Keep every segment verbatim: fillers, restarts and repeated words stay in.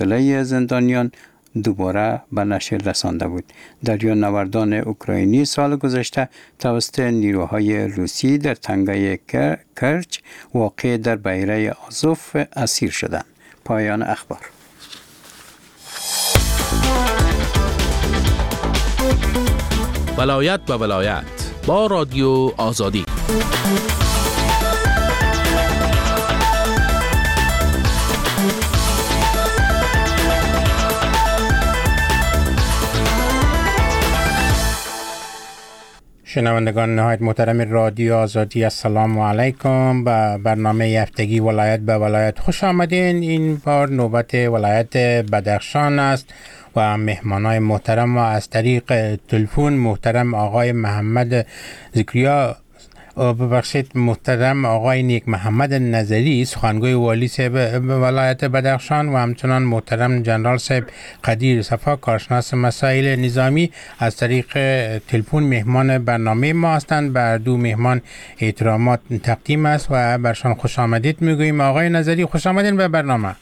حوصله زندانیان دوباره به نشر رسانده بود. دریانوردان اوکراینی سال گذشته توسط نیروهای روسی در تنگه کرچ واقع در بحیره آزوف اسیر شدند. پایان اخبار. ولایت به ولایت با رادیو آزادی. شنوندگان نهایت محترم رادیو آزادی، السلام علیکم. به برنامه هفتگی ولایت به ولایت خوش آمدین. این بار نوبت ولایت بدخشان است و مهمانای محترم و از طریق تلفن محترم آقای محمد ذکریا ببخشید محترم آقای نیک محمد نظری سخنگوی والی صاحب ولایت بدخشان و همچنان محترم جنرال صاحب قدیر صفا کارشناس مسائل نظامی از طریق تلفن مهمان برنامه ما هستند. بر دو مهمان احترامات تقدیم است و برشان خوش آمدید میگوییم. آقای نظری خوش آمدین به برنامه.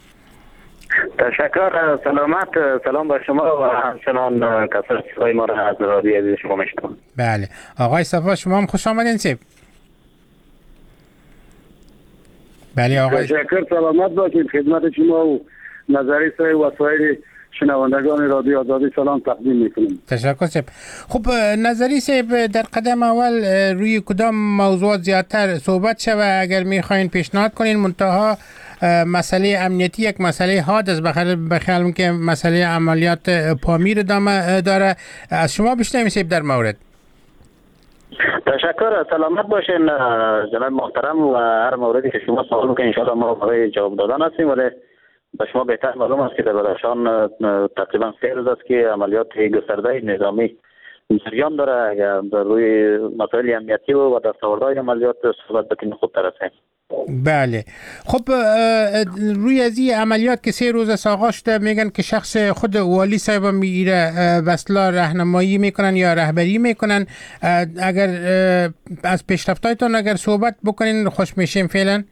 تشکر. سلامت. سلام بر شما و همچنان کسانی که ما را از رادیو عزیز شما میشنوند. بله آقای صفا شما هم خوش آمدین سیب. بله آقای تشکر. سلامت باشید. خدمت شما و نظری سای و سایر شنوندگان رادیو آزادی سلام تقدیم میکنم. تشکر سیب. خب نظری سیب در قدم اول روی کدام موضوعات زیادتر صحبت شوه اگر میخواین پیشنهاد کنین؟ منتها مسئله امنیتی یک مسئله حاد است، بخیالم که مسئله عملیات پامیر ادامه داره. از شما بیشتر میسیب در مورد. تشکر. سلامت باشین جناب محترم و هر موردی که شما سوال میکنین انشاءالله ما برای جواب دادن هستیم، ولی به شما بهتر معلوم است که در بدخشان تقریبا سه روز است که عملیات گسترده نظامی جریان داره. اگر در روی مسائل امنیتی و دستاوردهای عملیات صحبت بکنیم خوبتر است. بله خب روی از این عملیات که سه روز آغاز شده میگن که شخص خود والی صاحب میره وصلا راهنمایی میکنن یا رهبری میکنن. اگر از پیشرفتایتون اگر صحبت بکنین خوش میشیم فعلا.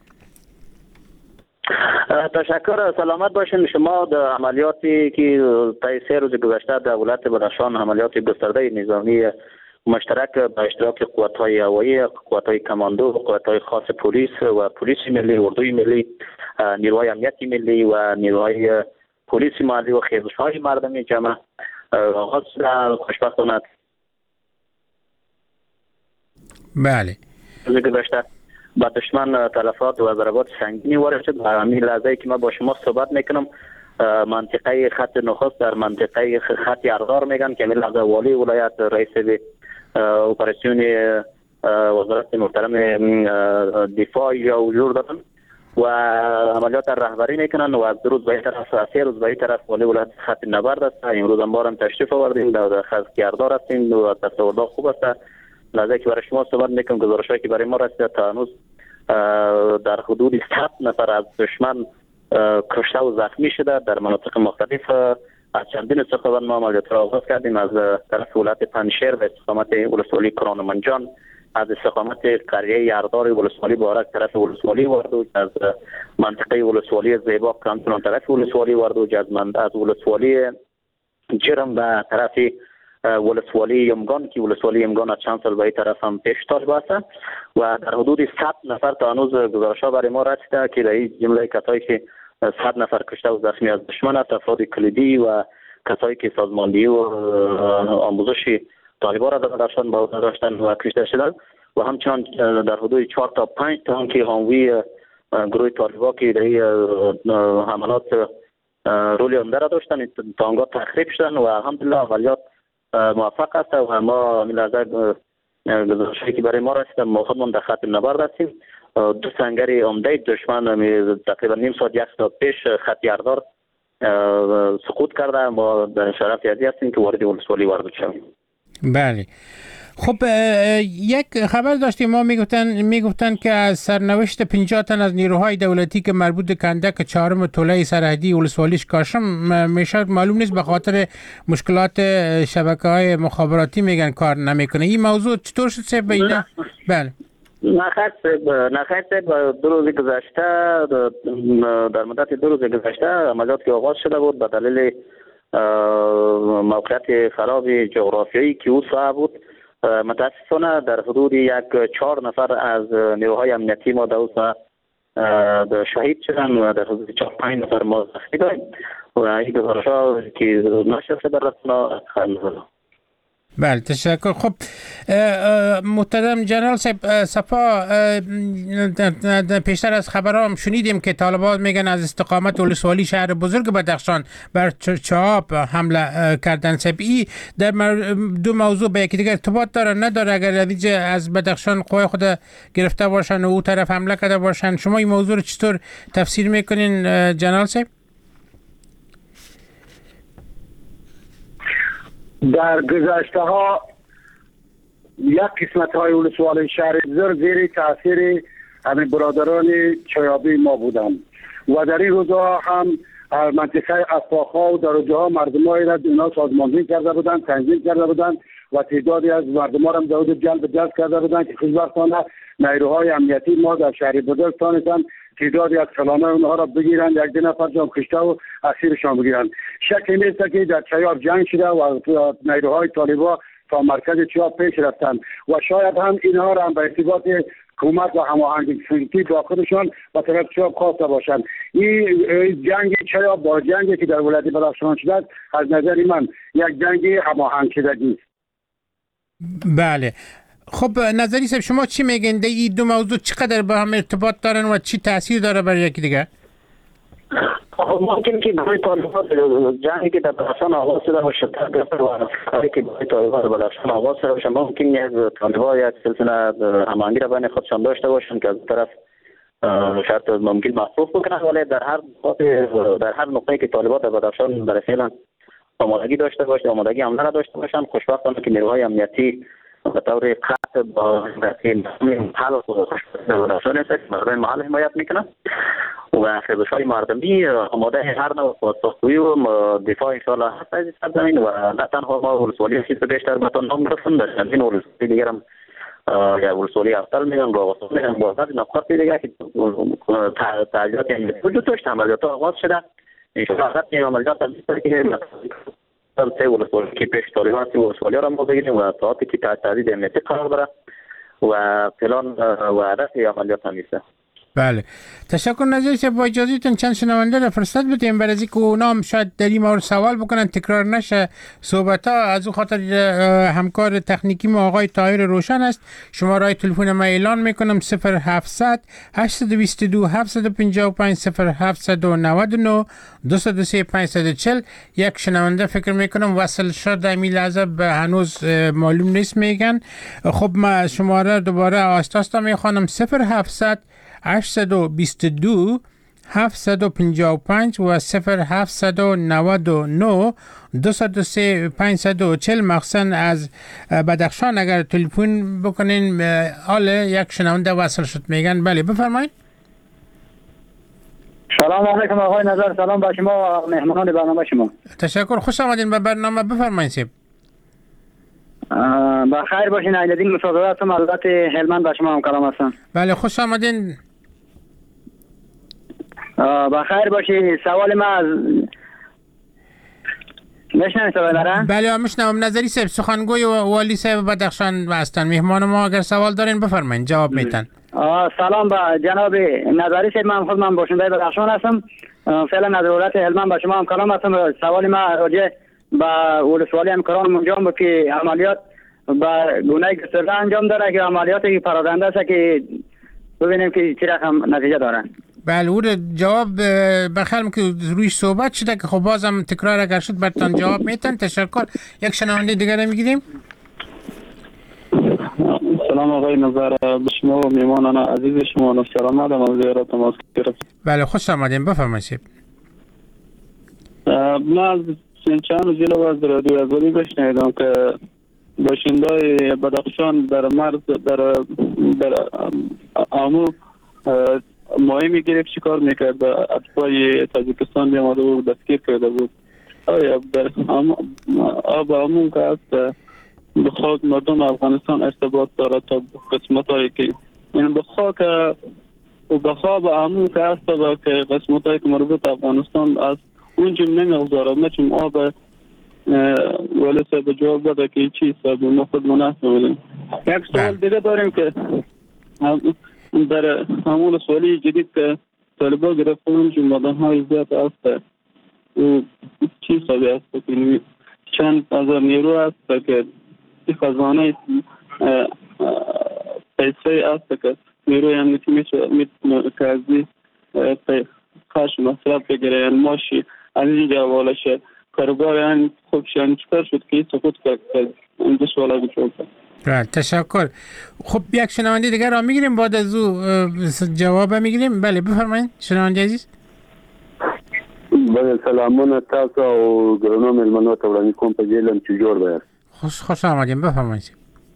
تشکر. سلامت باشین. شما در عملیاتی که طی سه روز گذشته در ولایت بدخشان عملیات گسترده نظامی مشترک به اشتراک قوات‌های هوایی، قوات‌های کماندو، قوات‌های خاص پلیس و پلیس ملی، اردوی ملی، نیروهای امنیتی ملی و نیروهای پلیس محلی و خیزش‌های مردمی جمع آغاز شده. خوشبختانه بله روز گذشته با دشمن تلفات و ضربات سنگینی وارد شد و همین لحظه که ما با شما صحبت میکنم منطقه خط نخست در منطقه خط اردار میگن که همین لحظه والی ولایت رئیس اپراسیون وزارت محترم دفاع یا حضور دادن و عملیات رهبری میکنن و از دو روز به طرف از سه روز به طرف والی ولایت خط نبرد است. امروز هم بارم تشریف آوردیم در خط اردار هستیم و دستاوردها خوب است. لحظه که برای شما صحبت میکنم گزارشایی که برای ما رسیده تا هنوز در حدود صد نفر از دشمن کشته و زخمی شده در مناطق مختلف. از چندین استقامت ما عملیات را آغاز کردیم، از طرف ولایت پنجشیر به استقامت ولسوالی کرانمنجان، از استقامت قریه اردار ولسوالی بارک طرف ولسوالی وردوج، از منطقه ولسوالی زیبا کانتون طرف ولسوالی وردوج، از من از ولسوالی جرم به طرف ولسوالی یمگان که ولسوالی یمگان از چند سال به طرف هم پیشتاز باسته و در حدود صد نفر تا هنوز گزارش‌ها برای ما رسیده که در این جمله کسایی که صد نفر کشته و زخمی از دشمن است، افراد کلیدی و کسایی که سازماندهی و آموزش طالبان را در بدخشان با داشتن و کشته شدند و همچنان در حدود چهار تا پنج تا که حامی گروه طالبان که در حملات رولی عمده را داشتن تانگا تخریب شدن و الحمدلله عملیات موفق است و ما میلازه گزارشی که برای ما رسیده ما خودمون در خط نبرد هستیم. دو سنگر عمده دشمن تقریبا نیم ساعت یک ساعت پیش خط اردار سقوط کرده. ما در شرف یادی هستیم که وارد ولسوالی وارد شویم. بله خب یک خبر داشتیم ما میگفتن میگفتن که از سرنوشت پنجاه تن از نیروهای دولتی که مربوط به کندک چهارم توله سرحدی ولسوالیش کاشم میشه معلوم نیست به خاطر مشکلات شبکه‌های مخابراتی میگن کار نمیکنه. این موضوع چطور شد سه بینه؟ بله نخیر صاحب نخیر صاحب دو روز گذشته در مدت دو روز گذشته عملیات که آغاز شده بود به دلیل موقعیت خراب جغرافیایی که او صاحب بود، متاسفانه در حدود یک چهار نفر از نیروهای امنیتی ما در شهید شدن و در حدود چهار پنج نفر ما زخمی داریم و این گزارش‌ها که نشر شده در رسانه‌ها خبر. بله تشکر. خب محترم جنرال صفا، پیشتر از خبرام شنیدیم که طالبان میگن از استقامت ولسوالی شهر بزرگ بدخشان بر چاب حمله کردن. سبی در دو موضوع به یکدیگر ارتباط داره نداره؟ اگر از بدخشان قوای خود گرفته باشن و او طرف حمله کرده باشن، شما این موضوع رو چطور تفسیر میکنین جنرال صاحب؟ در گذشته ها یک قسمت های ولسوالی شهر بزرگ زیر تاثیر همین برادران چایابی ما بودند و در این روزها هم منطقه افاقها و درجه مردم های را اونا سازماندهی کرده بودند، تنظیم کرده بودند و تعدادی از مردم ها را داود جلب جلب کرده بودند که خوشبختانه نیروهای امنیتی ما در شهر بزرگ تانستند تعدادی از کلانه اونها را بگیرند، یک دو نفر جان کشته و اسیرشان بگیرند. شکی نیست که در چیاب جنگ شده و نیروهای طالبا تا مرکز چیاب پیش رفتند و شاید هم اینها را هم به ارتباط حکومت و هماهنگی سیاسی با خودشان به طرف چیاب خواسته باشند. این جنگ چیاب با جنگی که در ولایت بدخشان شده از نظر من یک جنگ هماهنگ شدگی است. بله. خب نظری صاحب شما چی میگین؟ این دو موضوع چقدر با هم ارتباط دارن و چی تاثیر داره بر یکی دیگه؟ ممکن که برای طالبان جنگی که در بدخشان آغاز شده باشه و افکاری که برای طالبان در بدخشان آغاز شده باشه، ممکن یک طالبان یک سلسله هماهنگی را بین خودشان داشته باشند که از طرف شاید ممکن محفوظ بکنند، ولی در هر در هر نقطه‌ای که طالبان در بدخشان برای فعلا آمادگی داشته باشه، آمادگی حمله را داشته باشند، خوشبختانه که نیروهای امنیتی به طور قطع با حل و بدخشان است که مردم محل حمایت میکنند و خیزش‌های مردمی آماده هر نوع پاسخگویی و دفاع انشاءالله هست از این سرزمین و نه تنها ما ولسوالی چیز بیشتر بهتون نام رسون در چندین ولسوالی دیگر هم یا ولسوالی افتر میگن راوستان میگن با بعضی نقاط دیگر که تعجیلات وجود داشت، عملیات آغاز شده. انشاءالله حضرت این عملیات هم بیشتر که سه ولسوالی که پیش طالبان سی ولسوالی را ما بگیریم و ساعتی که تهدید امنیتی قرار داره و پلان و هدف عملیات هم نیست. بله تشکر. نظری صاحب با اجازهتون چند شنونده را فرصت بدیم برای اینکه اونا هم شاید در این مورد سوال بکنن، تکرار نشه صحبت ها. از اون خاطر همکار تکنیکی ما آقای طاهر روشن است. شماره تلفن ما اعلان میکنم صفر هفتصد هشتصد و بیست و دو هفتصد و پنجاه و پنج صفر هفتصد و نود و نه دویست و سه پانصد و چهل. یک شنونده فکر میکنم وصل شد در این لحظه هنوز معلوم نیست میگن. خب ما شماره دوباره آستاستا میخوانم صفر هفتصد هشتصد و بیست و دو هفتصد و پنجاه و پنج و صفر هفتصد و نود و نه دویست و سه پانصد و چهل. مخصوصا از بدخشان اگر تلفن بکنین حال یک شنونده وصل شد میگن. بله بفرمایید. سلام علیکم آقای نظر، سلام با شما و مهمانان برنامه شما. تشکر، خوش آمدین به برنامه. بفرمایید سیب. با خیر باشین. عیدالدین مصادره هستم، البته هلمند با شما هم کلام هستم. بله خوش آمدین. با خیر باشی. سوال ما از میشنوید سوال دارن؟ بله میشنوم. نظری صاحب سخنگوی والی صاحب بدخشان هستن. مهمان ما اگر سوال دارین بفرمایید جواب میتن. سلام با جناب نظری صاحب، من خود من باشنده بدخشان هستم، فعلا از دولت هلمند با شما هم کلام هستم. سوال ما راجع با ولسوالی همکاران انجام بود که عملیات با گونه گسترده انجام داره که عملیاتی پراکنده است که ببینیم که چه رقم نتیجه دارن. بله او جواب بخیرم که روی صحبت شده که خب بازم تکرار اگر شد برتان جواب میتن. تشکر. یک شنونده دیگر میگیریم. سلام آقای نظر، به شما و میمانان عزیز شما و سلامت و زیارت ماست گرفت. بله خوش آمدین بفرمایید. من از چند روز جلو از رادیو آزادی بشنیدم که باشندای بدخشان در مرز در در آمو مهمی گرفت چیکار میکرد، اتباع تاجیکستان بیامده بود دستگیر کرده بود. آیا در آب آمو که است بخواد مردم افغانستان ارتباط دارد تا قسمت هایی که این به خاک و به خواب عمو که هست که قسمت های که مربوط افغانستان از اونجا نمیگذاره مثل آب ولی سه جواب بده که چی سبب ما خود مناسب بودیم. یک سوال دیگه داریم که در همون سوالی جدید که طالبا گرفتن اونجا مدن های زیاد هست و چی سبب هست که چند هزار نیرو هست که خزانه پیسه هست که نیروی امنیتی میتونه که از خش مصرف بگیره یعنی ماشی از اینجا والشه کاربار یعنی خوبش یعنی چکار شد که سقوط کرد این دو سوالا بچون کرد. تشکر. خب یک شنونده دیگر را میگیریم بعد از او جواب میگیریم. بله بفرمایید شنونده عزیز. بله سلامونه تاسو او ګرانو مېلمنو ته وړاندې کوم په جیلم چې جوړ به خوش خوش آمدیم بفرمایید.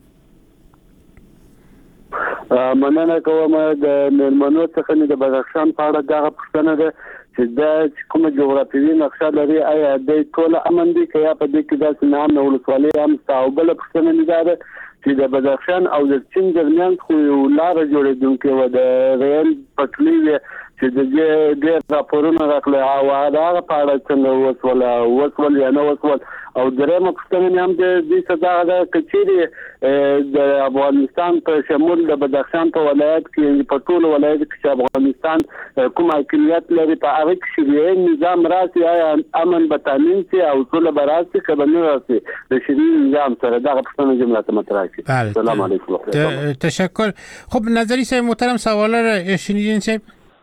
مننه کوم د مېلمنو څخه د بدخشان په اړه دغه پوښتنه ده چې دا کومه جغرافیوي نقشه لري آیا د ټول امن دي که یا په دې کې داسې نه امن ولسوالۍ هم شته او بله پوښتنه مې دا ده چې د بدخشان او د چین درمیان خو یو لاره جوړېدونکې وه د ریل پټلۍ وې چې د دې ډېر راپورونه راغلي او هغه په اړه څنګه وسول وسول یا نه وسول او درېیمه پوښتنه مې هم د دې څه دغه ده که چیرې د افغانستان په شمول د بدخشان په ولایت کې په ټولو ولایتو کې چې افغانستان کوم حاکمیت لري په هغه کې شریعي نظام راسي آیا امن به تامین شي او سوله به راسي که به نه راسي د شریعي نظام سره دغه پوښتنه جمله ته مطرح شي. سلام علیکم. تشکر. خب نظری صاحب محترم سوالا را شنیدین صاحب؟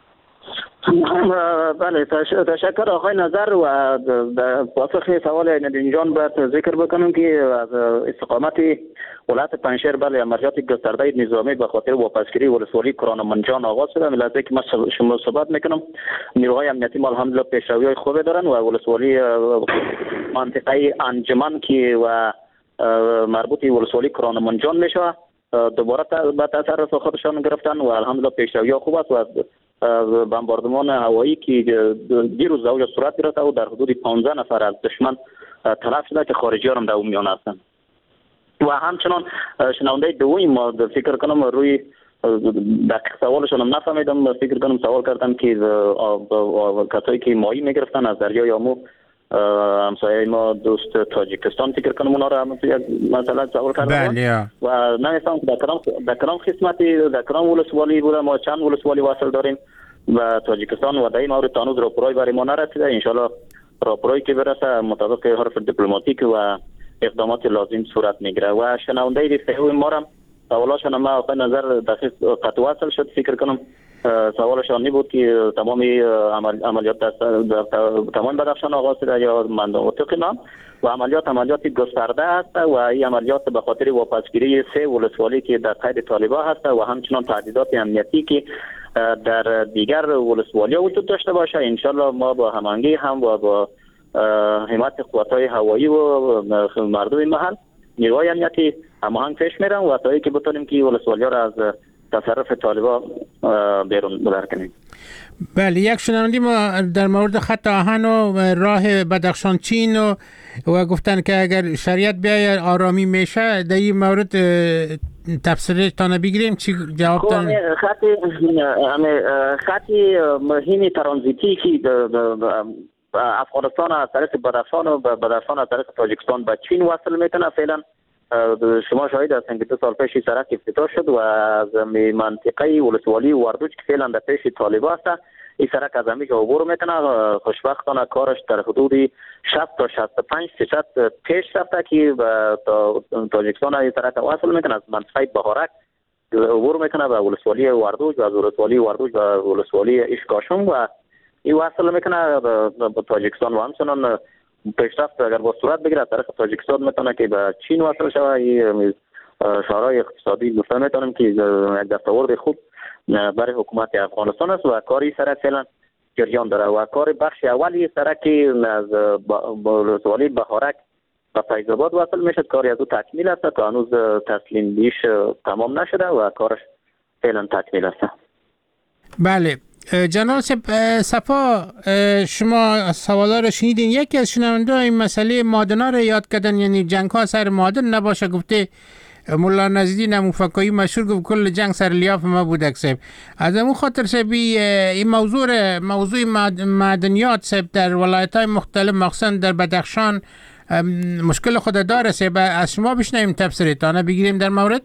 بله تشکر آقای نظر و در پاسخ سوال ندیم جان باید ذکر بکنم که از استقامت ولایت پنجشیر بله عملیات گسترده نظامی به خاطر واپسگیری ولسوالی کرانمنجان آغاز شده. ملازمه که من شما صحبت میکنم نیروهای امنیتی ما الحمدلله پیشروی خوبی دارن و ولسوالی منطقه انجمن که و مربوط ولسوالی کرانمنجان میشه دوباره به تصرف خودشان گرفتن و الحمدلله پیشروی خوب است و بمباردمان هوایی که دیروز اوج صورت گرفته و در حدود پانزده نفر از دشمن تلف شده که خارجی ها هم در اون میان هستند. و همچنان شنونده دومی ما فکر کنم روی دقیق سوالشون هم نفهمیدم، فکر کنم سوال کردم که کسایی که ماهی میگرفتن از دریای آمو همسایه ما دوست تاجیکستان فکر کنم اونا را مثلا سوال کردن و نمیستم که در کرام خدمتی در کرام ولسوالی بوده. ما چند ولسوالی واصل داریم و تاجیکستان و در این مورد تانوز راپورای برای ما نرسیده. انشالله راپورایی که برسه مطابق حرف دیپلماتیک و اقدامات لازم صورت میگیره. و شنونده دیگه ما را سوالاشون ما آقای نظر دقیق قطع واصل شد. فکر کنم سوالشان این بود که تمام عمل عملیات در تمام بدخشان آغاز شده یا مناطق نام و عملیات عملیات گسترده است و این عملیات به خاطر واپسگیری سه ولسوالی که در قید طالبان هست و همچنان تهدیدات امنیتی که در دیگر ولسوالی وجود داشته باشه. انشالله ما با هماهنگی هم و با حمایت قوت‌های هوایی و مردم محل نیروهای امنیتی هماهنگ پیش میرن و تا اینکه بتونیم که ولسوالی‌ها را از تصرف طالبان بیرون ببر کنیم. بله یک شنوندی ما در مورد خط آهن و راه بدخشان چین و, و گفتن که اگر شریعت بیاید آرامی میشه در این مورد تفسیر تانه بگیریم چی جواب دارن؟ خط خطی مهم ترانزیتی که افغانستان از طریق بدخشان و بدخشان از طریق تاجیکستان به چین وصل میکنه. فعلا شما شاهد هستین که دو سال پیش سرک افتتاح شد و از منطقه ولسوالی وردوج که فعلا در پیش طالبان است این سرک از همیشه عبور میکنه. خوشبختانه کارش در حدود شصت تا شصت و پنج درصد پیش رفته که تا تاجیکستان این سرک وصل میکنه. از منطقه بهارک عبور میکنه به ولسوالی وردوج و از ولسوالی وردوج به ولسوالی اشکاشم و این وصل میکنه به تاجیکستان و همچنان پیشرفت اگر با صورت بگیره از طرف تاجیکستان میتونه که به چین وصل شود. این شورای اقتصادی گفته میتونم که یک دستاورد خوب برای حکومت افغانستان است و کاری سرک فعلا جریان داره و کار بخش اولی سرک از ولسوالی بهارک و فیض‌آباد وصل میشد کاری از او تکمیل است که هنوز تسلیم بیش تمام نشده و کارش فعلا تکمیل است. بله جناب صفا شما سوالا رو شنیدین. یکی از شنونده این مسئله مادنا رو یاد کردن، یعنی جنگ ها سر مادن نباشه. گفته مولا نزدین هم مفکایی مشهور گفت کل جنگ سر لیاف ما بودک سب. از امون خاطر سب این موضوع موضوع معدنیات سب در ولایت های مختلف مخصوصا در بدخشان مشکل خود داره سب. از شما بشنویم تفسیرتانه بگیریم در مورد.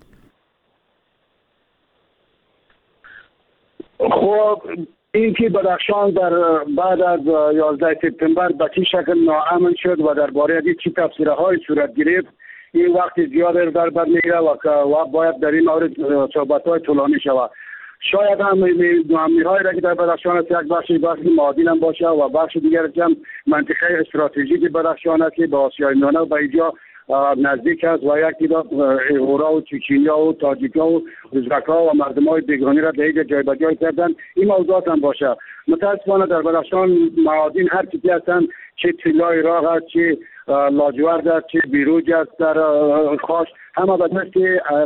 خب این که بدخشان در بعد از یازده سپتامبر به چه شکل ناامن شد و درباره از چه تفسیرهای صورت گرفت این وقت زیاد در بر میره و و باید در این مورد صحبت‌های طولانی شود. شاید هم ناامنی‌هایی را که در بدخشان است یک بخشی بخش معادن هم باشه و بخش دیگر هم منطقه استراتژیک بدخشان است که به آسیای میانه و به اینجا نزدیک است و یک تعداد اورا و چچنیا و تاجیکا و ازبک‌ها و مردم‌های بیگانی را در جای به جای کردن. این موضوعات هم باشه. متأسفانه در بدخشان معادن هر چیزی هستند، چه طلای راه است، چه لاجورد است، چه بیروج است در خاش، همه به دست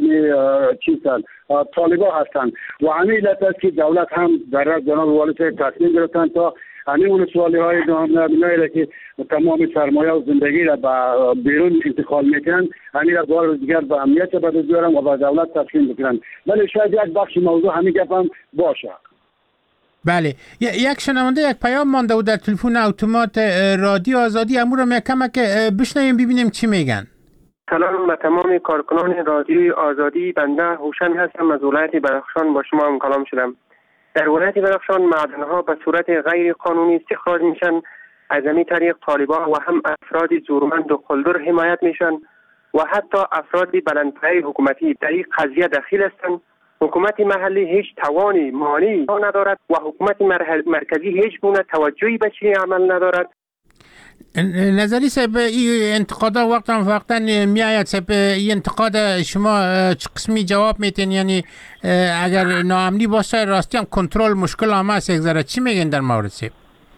چیزن طالبان هستند و همین علت است که دولت هم در جناب والی صاحب تصمیم گرفتن تا همین ولسوالی های نامنایی که تمام سرمایه و زندگی را به بیرون انتقال میکنن همین را بار دیگر به امنیت بدست بیارن و به دولت تسلیم بکنن. ولی شاید یک بخش موضوع همین گپ هم باشه. بله، یک شنونده یک پیام مانده بود در تلفن اتومات رادیو آزادی، امور را کمک بشنویم ببینیم چی میگن. سلام به تمام کارکنان رادیوی آزادی، بنده هوشنگ هستم از ولایت بدخشان، با شما هم کلام شدم. در ولایت بدخشان معدن‌ها به صورت غیر قانونی استخراج میشن، از همین طریق طالبان و هم افراد زورمند و قلدر حمایت میشن و حتی افراد بلندپایه حکومتی در این قضیه دخیل هستند. حکومت محلی هیچ توانی مالی ندارد و حکومت مرکزی هیچ گونه توجهی به چنین عمل ندارد. نظری سب این انتقادا وقتا وقتا میآید سب این انتقاد شما چه قسمی جواب میتین؟ یعنی اگر ناامنی باشه راستی هم کنترل مشکل هم هست یک ذره، چی میگن در مورد سب؟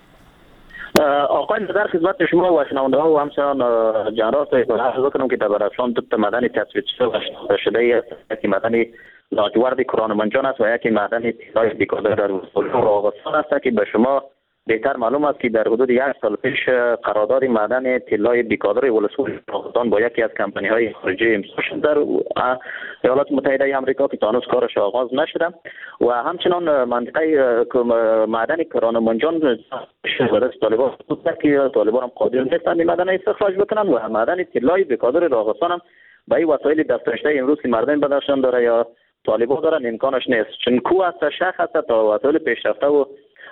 آقای در خدمت شما و شنونده ها و همچنان جنرال صاحب عرض کنم که در بدخشان دو تا معدن تثبیت شده است که معدن لاجورد کرانمنجان است و یکی معدن طلای بیکادر در راغستان است که به شما بهتر معلوم است که در حدود یک سال پیش قرارداد معدن طلای بیکادر ولسوالی راغستان با یکی از کمپانی های خارجی امضا شد در ایالات متحده آمریکا که تا هنوز کارش آغاز نشده و همچنان منطقه معدن کرانمنجان به دست طالبان بود که طالبان هم قادر نیستند این معدن استخراج بکنن و معدن طلای بیکادر راغستان هم به این وسایل دسترسی امروز که مردم بدخشان داره یا طالبان دارن امکانش نیست، چون کو است شخص است تا وسایل پیشرفته و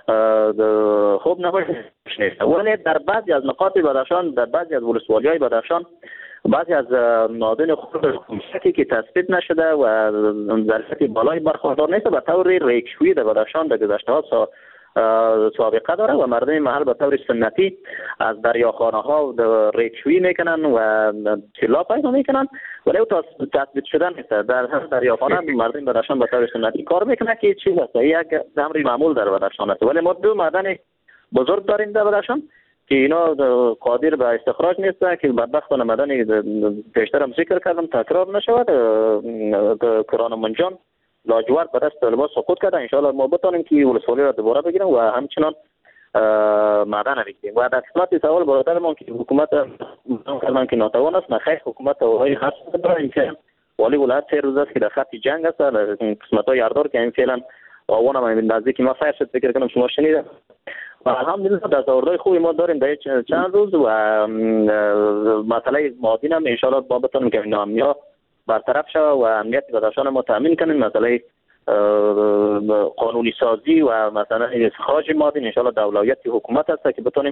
خوب نباشه نیست. ولی در بعضی از نقاط بدخشان، در بعضی از ولسوالی‌های بدخشان بعضی از معادن خرد که تثبیت نشده و ظرفیت بالای برخوردار نیست به طور ریکشویی در بدخشان در گذشته ها سابقه داره و مردم محل به طور سنتی از دریاخانه ها ریکشویی میکنن و طلا پیدا میکنن ولی تا تثبیت شدن نیست. در هر دریاخانه مردم بدخشان به طور سنتی کار میکنه که چیز است، یک امر معمول در بدخشان است. ولی ما دو معدن بزرگ داریم در بدخشان که اینا قادر به استخراج نیستن که بدبختانه معدن پیشتر هم ذکر کردم تکرار نشود. کرانمنجان لاجورد به دست طالبان سقوط کرده، انشاءالله ما بتانیم که ولسوالی را دوباره بگیریم و همچنان معدن بگیریم. و در قسمت سوال برادرمان که حکومت کردن که ناتوان است، نخیر حکومت های خاص داره. این والی ولایت سه روز است که در خط جنگ است در قسمت های یاردار که این فعلا آوان هم نزدیک ما فیر شد، فکر کنم شما شنیدید. و الحمدلله دستاوردهای خوبی ما داریم در چند روز و مسئله معادن هم انشاءالله ما بتانیم که ناامنی‌ها برطرف شود و امنیت بدخشان ما تامین کنیم. مسئله قانونی سازی و مثلا استخراج معادن انشاءالله در اولویت حکومت است که بتونیم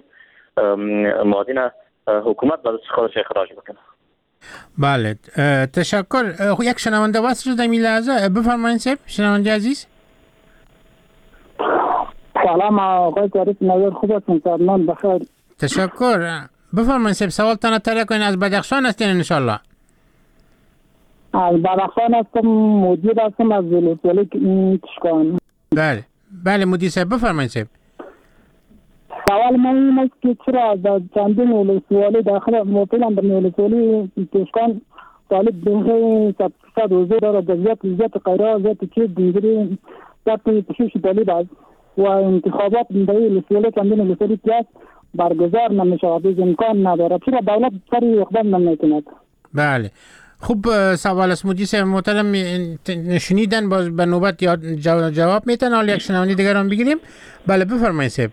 معادن حکومت به خودش اخراج بکنه. بله تشکر. یک شنونده واسه شده می لحظه بفرمایید سب شنونده عزیز. سلام آقای جریف نویر، خوب هستین؟ سلام بخیر. تشکر. بفرمایید سب سوالتان طرح کنین. از بدخشان هستین انشالله؟ از بدخشان هستم، مدیر هستم از ولسوالی تشکان. بله بله مدیر صاحب بفرمایید صاحب. سوال من این است که چرا در چندین ولسوالی داخل موفیلان در ولسوالی تشکان طالب بینه صد روزه داره در زیاد زیاد قیره زیاد چیز دیگری زیاد تشویش طالب است و انتخابات در ولسوالی چندین ولسوالی که برگزار نمیشه و امکان نداره. چرا دولت سری اقدام نمیکند؟ بله خوب سوال است مجلس محترم شنیدن باز به نوبت جواب میتن. حالا یک شنونده دیگر هم بگیریم. بله بفرمایید صاحب.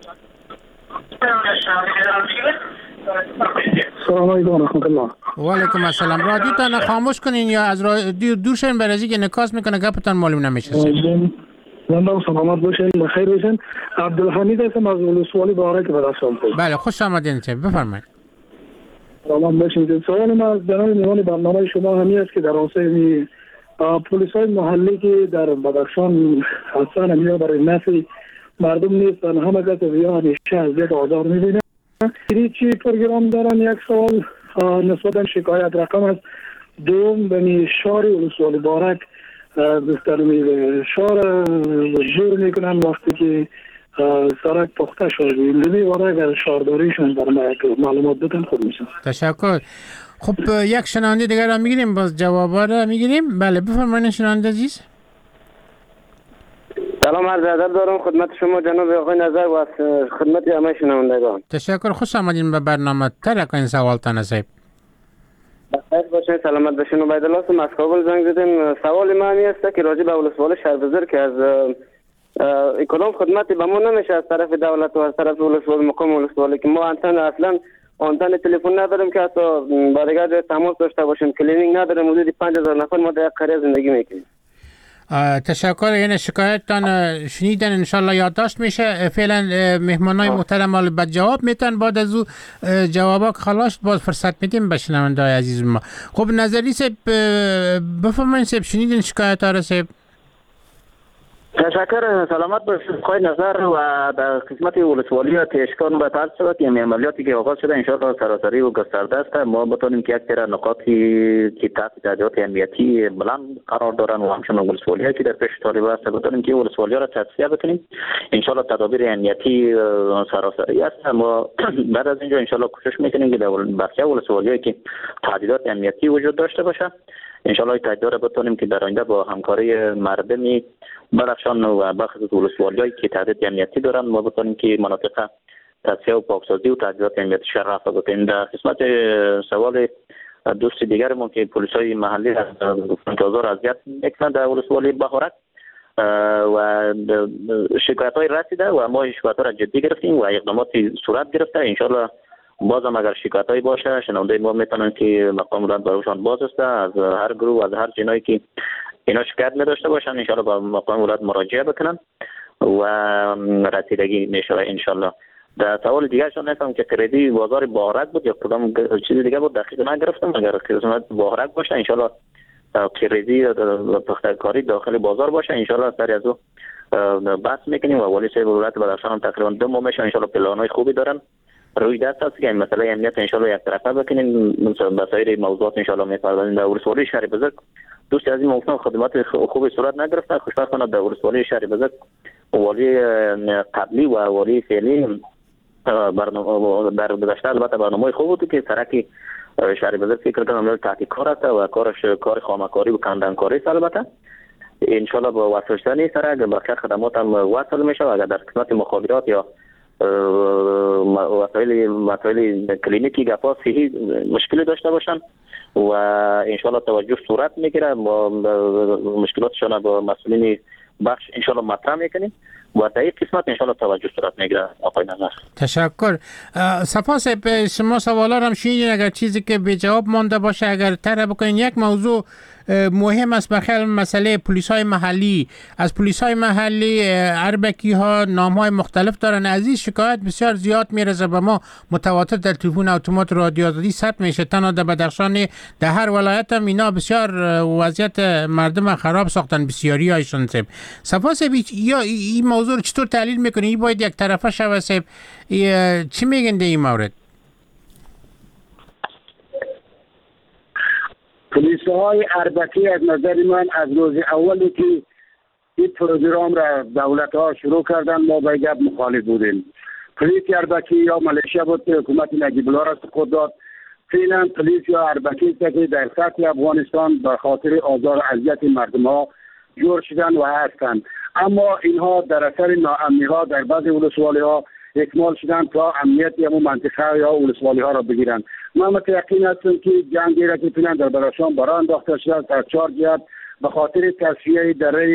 سلام علیکم و رحمت الله. و علیکم السلام. رادیو تان خاموش کنین یا از رادیو دور شین، برای اینکه نکاس میکنه گپتان معلوم نمیشه. زنده و سلامت باشین، بخیر باشین. عبدالحمید هستم از ولسوالی بهارک بدخشان. بله خوش آمدین صاحب، بفرمایید. سلام باشین. سوال ما از جناب میوان برنامه شما همین است که در راسته پلیسای محلی که در بدخشان هستن همین برای نفع مردم نیستن، همه کس از یا همیشه اذیت آزار میبینن. چی پروگرام دارن؟ یک سوال نسبتا شکایت رقم است. دوم به شهر ولسوالی بهارک در شهر جور میکنن وقتی که سرک پخته شده. لیمی واره اگر شهرداریشون برای معلومات بدن خود میشن. تشکر. خب یک شنونده دیگر را میگیریم، باز جوابا را میگیریم. بله بفرمایید شنونده عزیز. سلام عرض ادب دارم خدمت شما جناب آقای نظر و خدمت همه شنوندگان. تشکر، خوش آمدین به برنامه. طرح این سوال تان صاحب. بخیر باشین، سلامت باشین. و باید الله از کابل زنگ زدیم. سوال من این است که راجع به ولسوالی شهربزر که از کدام خدمتی به ما نمیشه از طرف دولت و از طرف ولسوالی مقام ولسوالی که ما آنتن اصلا آنتن تلفن نداریم که حتی با دیگر جای تماس داشته باشیم، کلینیک نداریم. حدود پنج هزار نفر ما در یک قریه زندگی میکنیم. تشکر. این شکایتتان شنیدن، انشالله یادداشت میشه. فعلا مهمانای محترم به جواب میتن، بعد از او جوابا خلاص باز فرصت میدیم به شنونده‌های عزیز ما. خب نظری صاحب بفرمایید صاحب، شنیدین شکایت ها را صاحب؟ تشکر، سلامت باشید. خواهی نظر و در قسمت ولسوالی تشکان به طرز شده که عملیاتی که آغاز شده انشاءالله سراسری و گسترده است. ما بتونیم که یک تیر نقاطی که تحت تهدیدات امنیتی بلند قرار دارن و همچنین ولسوالی که در پیش طالب است بتونیم که ولسوالی را تصفیه بکنیم. انشاءالله تدابیر امنیتی سراسری است. ما بعد از اینجا انشاءالله کوشش میکنیم که در بخش ولسوالی که تهدیدات امنیتی وجود داشته باشه انشاءالله تهدیدات بتونیم که در آینده با همکاری مردمی بدخشان و بخش ولسوالیایی که تهدید امنیتی دارن ما بتونیم که مناطق تصفیه و پاکسازی و تهدیدات امنیتی شهر رفع بکنیم. در قسمت سوال دوست دیگرمون که پلیسای محلی انتظار اذیت میکنن در ولسوالی بهارک و شکایت های رسیده و ما شکایت ها را جدی گرفتیم و اقداماتی صورت گرفته. انشاءالله بازم اگر شکایت هایی باشه شنونده ما میتونن که مقام ولایت برایشان باز است از هر گروه از هر جنایی که اینا شکایت می داشته باشن انشاءالله با مقام ولایت مراجعه بکنن و رسیدگی میشه انشاءالله. در سوال دیگه شون نفهم که کردی بازار بهارک بود یا کدام چیز دیگه بود دقیق نگرفتم. اگر قسمت بهارک باشه انشاءالله کردی پختکاری داخل بازار باشه انشاءالله سری از او بحث میکنیم و والی صاحب ولایت بدخشان هم تقریبا دو ماه میشه انشاءالله پلانای خوبی دارن روی دست است که این مسئله امنیت انشاءالله یک طرفه بکنیم. به سایر موضوعات انشاءالله میپردازیم. در ولسوالی شهر بزرگ دوستی از این موضوع خدمات خوبی صورت نگرفته. خوشبختانه در ولسوالی شهر بزرگ والی قبلی و والی فعلی برنامه در گذشته البته برنامه خوب بود که سرک شهر بزرگ فکر کنم عمل تحت کار است و کارش کار خامکاری و کندنکاری است. البته انشاءالله با وصل شدن سرک بقیه خدمات هم وصل میشه و اگر در قسمت مخابرات یا وسایل مسائل کلینیکی گپا صحی مشکلی داشته باشن و انشاءالله توجه صورت میگیره با مشکلاتشان با مسئولین بخش انشاءالله مطرح میکنیم و در این قسمت انشاءالله توجه صورت میگیره. آقای نظر تشکر. سپاس. شما سوالا هم شنیدین، اگر چیزی که به جواب مانده باشه اگر طرح بکنین. یک موضوع مهم است بخیل مسئله پلیس های محلی. از پلیس های محلی اربکی ها نام های مختلف دارن. از این شکایت بسیار زیاد میرسه به ما، متواتر در تلفن اتومات رادیو آزادی ثبت میشه. تنها در بدخشان در هر ولایت هم اینا بسیار وضعیت مردم خراب ساختن بسیاری هایشون. سپاس. یا این موضوع چطور تحلیل میکنی؟ این باید یک طرفه شوه صاحب. چی میگن در این مورد؟ پلیس های اربکی از نظر من از روز اولی که این پروگرام را دولت ها شروع کردن ما به گپ مخالف بودیم. پلیس اربکی یا ملیشه بود که حکومت نجیب الله را سقوط داد. فعلا پلیس یا اربکی که در سطح افغانستان به خاطر آزار و اذیت مردم ها جور شدن و هستند، اما اینها در اثر ناامنی ها در بعض ولسوالی ها اکمال شدن تا امنیت همون منطقه یا ولسوالی ها را بگیرن. من متأکد هستم که جنگی را که پیلان در بدخشان برای انداخته شده در چهار جهت به خاطر تصفیه دره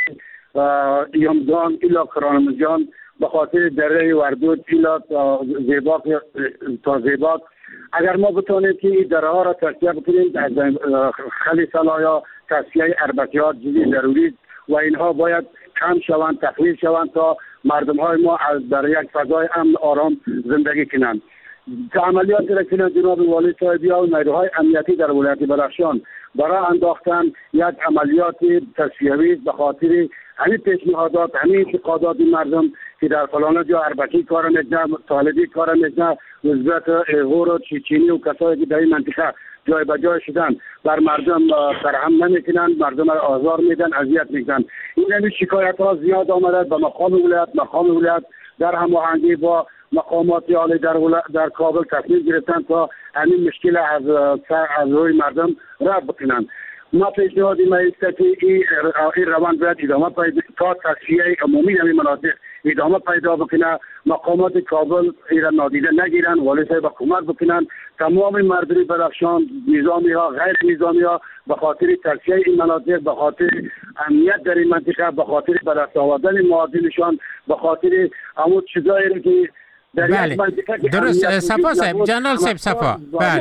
یمگان الی کرانمجان، به خاطر دره وردود الی زیباک تا زیباک. اگر ما بتونیم که این دره ها را تصفیه بکنیم از خلی سلا یا تصفیه اربکیات جزئی ضروری و اینها باید کم شوند، تخلیل شوند تا مردم های ما از در یک فضای امن آرام زندگی کنند. عملیاتی را که جناب والی صاحبی ها و نیروهای امنیتی در ولایت بدخشان برای انداختن یک عملیات تصفیه‌ای به خاطر همین پیشنهادات، همین اعتقادات مردم که در فلان جا اربکی کار میکنه، طالبی کار میکنه، ازبک، ایغور و چیچینی و کسایی که در این منطقه جای به جای شدن بر مردم سرهم نمیکنن، مردم را آزار میدن، اذیت میکنن. این همین شکایت ها زیاد آمده به مقام ولایت. مقام ولایت در هماهنگی با مقامات عالی در در کابل تصمیم گرفتن تا همین مشکل از از روی مردم رد بکنن. ما پیشنهاد ما است که این روند باید ادامه پیدا تا تصفیه عمومی همین مناطق ادامه پیدا بکنه. مقامات کابل ایران نادیده نگیرن، والی صاحب حکومت بکنن. تمام مردم بدخشان، نظامی ها، غیر نظامی ها به خاطر تصفیه این مناطق، به خاطر امنیت در این منطقه، به خاطر به دست آوردن معادلشان، به خاطر همون چیزایی که بله درست. صفا صاحب، جنرال صاحب صفا، بله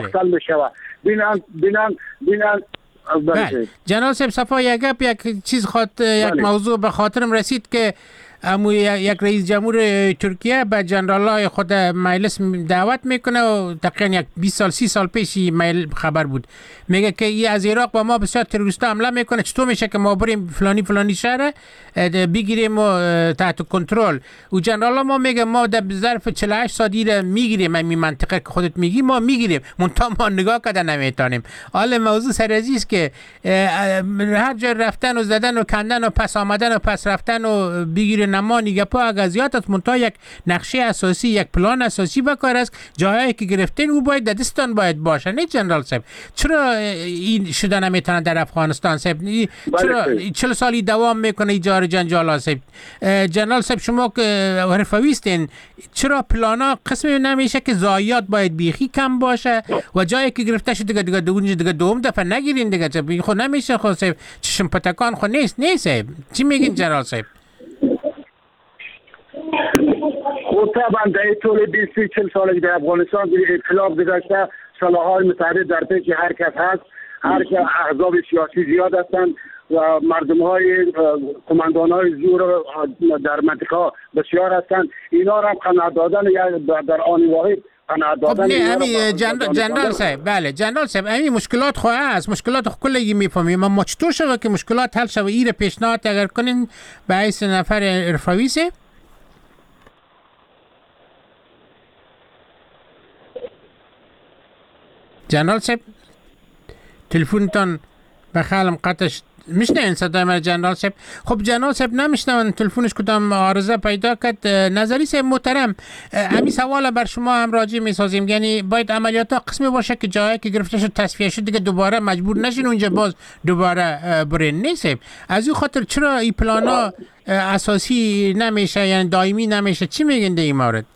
بینان بینان بینان بله جنرال صاحب صفا، یک گپ یک چیز خواهد یک موضوع به خاطرم رسید که امو یک رئیس جمهور ترکیه به جنرالای خود مجلس دعوت میکنه و تقریبا یک بیست سال سی سال پیش میل خبر بود، میگه که این از عراق با ما بسیار تروریستا حمله میکنه، چطور میشه که ما بریم فلانی فلانی شهر بگیریم و تحت کنترل. و جنرال ما میگه ما در ظرف چهل و هشت ساعت دیره میگیریم، این منطقه که خودت میگی ما میگیریم، منتها ما نگاه کده نمیتونیم. حالا موضوع سرازی است که هر جا رفتن و زدن و کندن و پس آمدن و پس رفتن و بگیرن نما نیگپا اگزیات است، منتها یک نقشه اساسی، یک پلان اساسی بکار است. جایی که گرفتین او باید دستان باید باشه. نه جنرال صاحب، چرا این شده نمیتونه در افغانستان صاحب؟ چرا چهل سالی دوام میکنه ایجار جنجال صاحب؟ جنرال صاحب شما که حرفه‌ای هستین، چرا پلانا قسمی نمیشه که ضایعات باید بیخی کم باشه و جایی که گرفته شده دیگه دیگه دوم دیگه دوم دفعه نگیرین دیگه؟ خود نمیشه خود صاحب، چشم پتکان خود نیست نیست صاحب. چی میگین جنرال صاحب؟ خب طبعا در طول بیست چهل سال در افغانستان اختلاف گذشته، سلاح‌های متعدد در پیش هر کس هست، هر که احزاب سیاسی زیاد هستند و مردم‌های کماندان‌های زور در منطقه بسیار هستند. اینا را قناعت دادن در آن واحد قناعت دادن. خب نه جنرال جنرال صاحب، بله جنرال صاحب، همین مشکلات خو هست، مشکلات کلی میفهمیم، اما چطور شود که مشکلات حل شود؟ این پیشنهاد اگر کنین به حیث نفر حرفه‌ای سه جنرال صاحب، تلفنتان به خالم قطعش میشنین صدای من جنرال صاحب؟ خب جنرال صاحب نمیشنون، تلفنش کدام عارضه پیدا کرد. نظری صاحب محترم، همین سوال بر شما هم راجع میسازیم، یعنی باید عملیات ها قسمی باشه که جایی که گرفته شد تصفیه شد دیگه دوباره مجبور نشین اونجا باز دوباره برین. نیست از این خاطر چرا این پلانا اساسی نمیشه، یعنی دائمی نمیشه؟ چی میگین در این مورد؟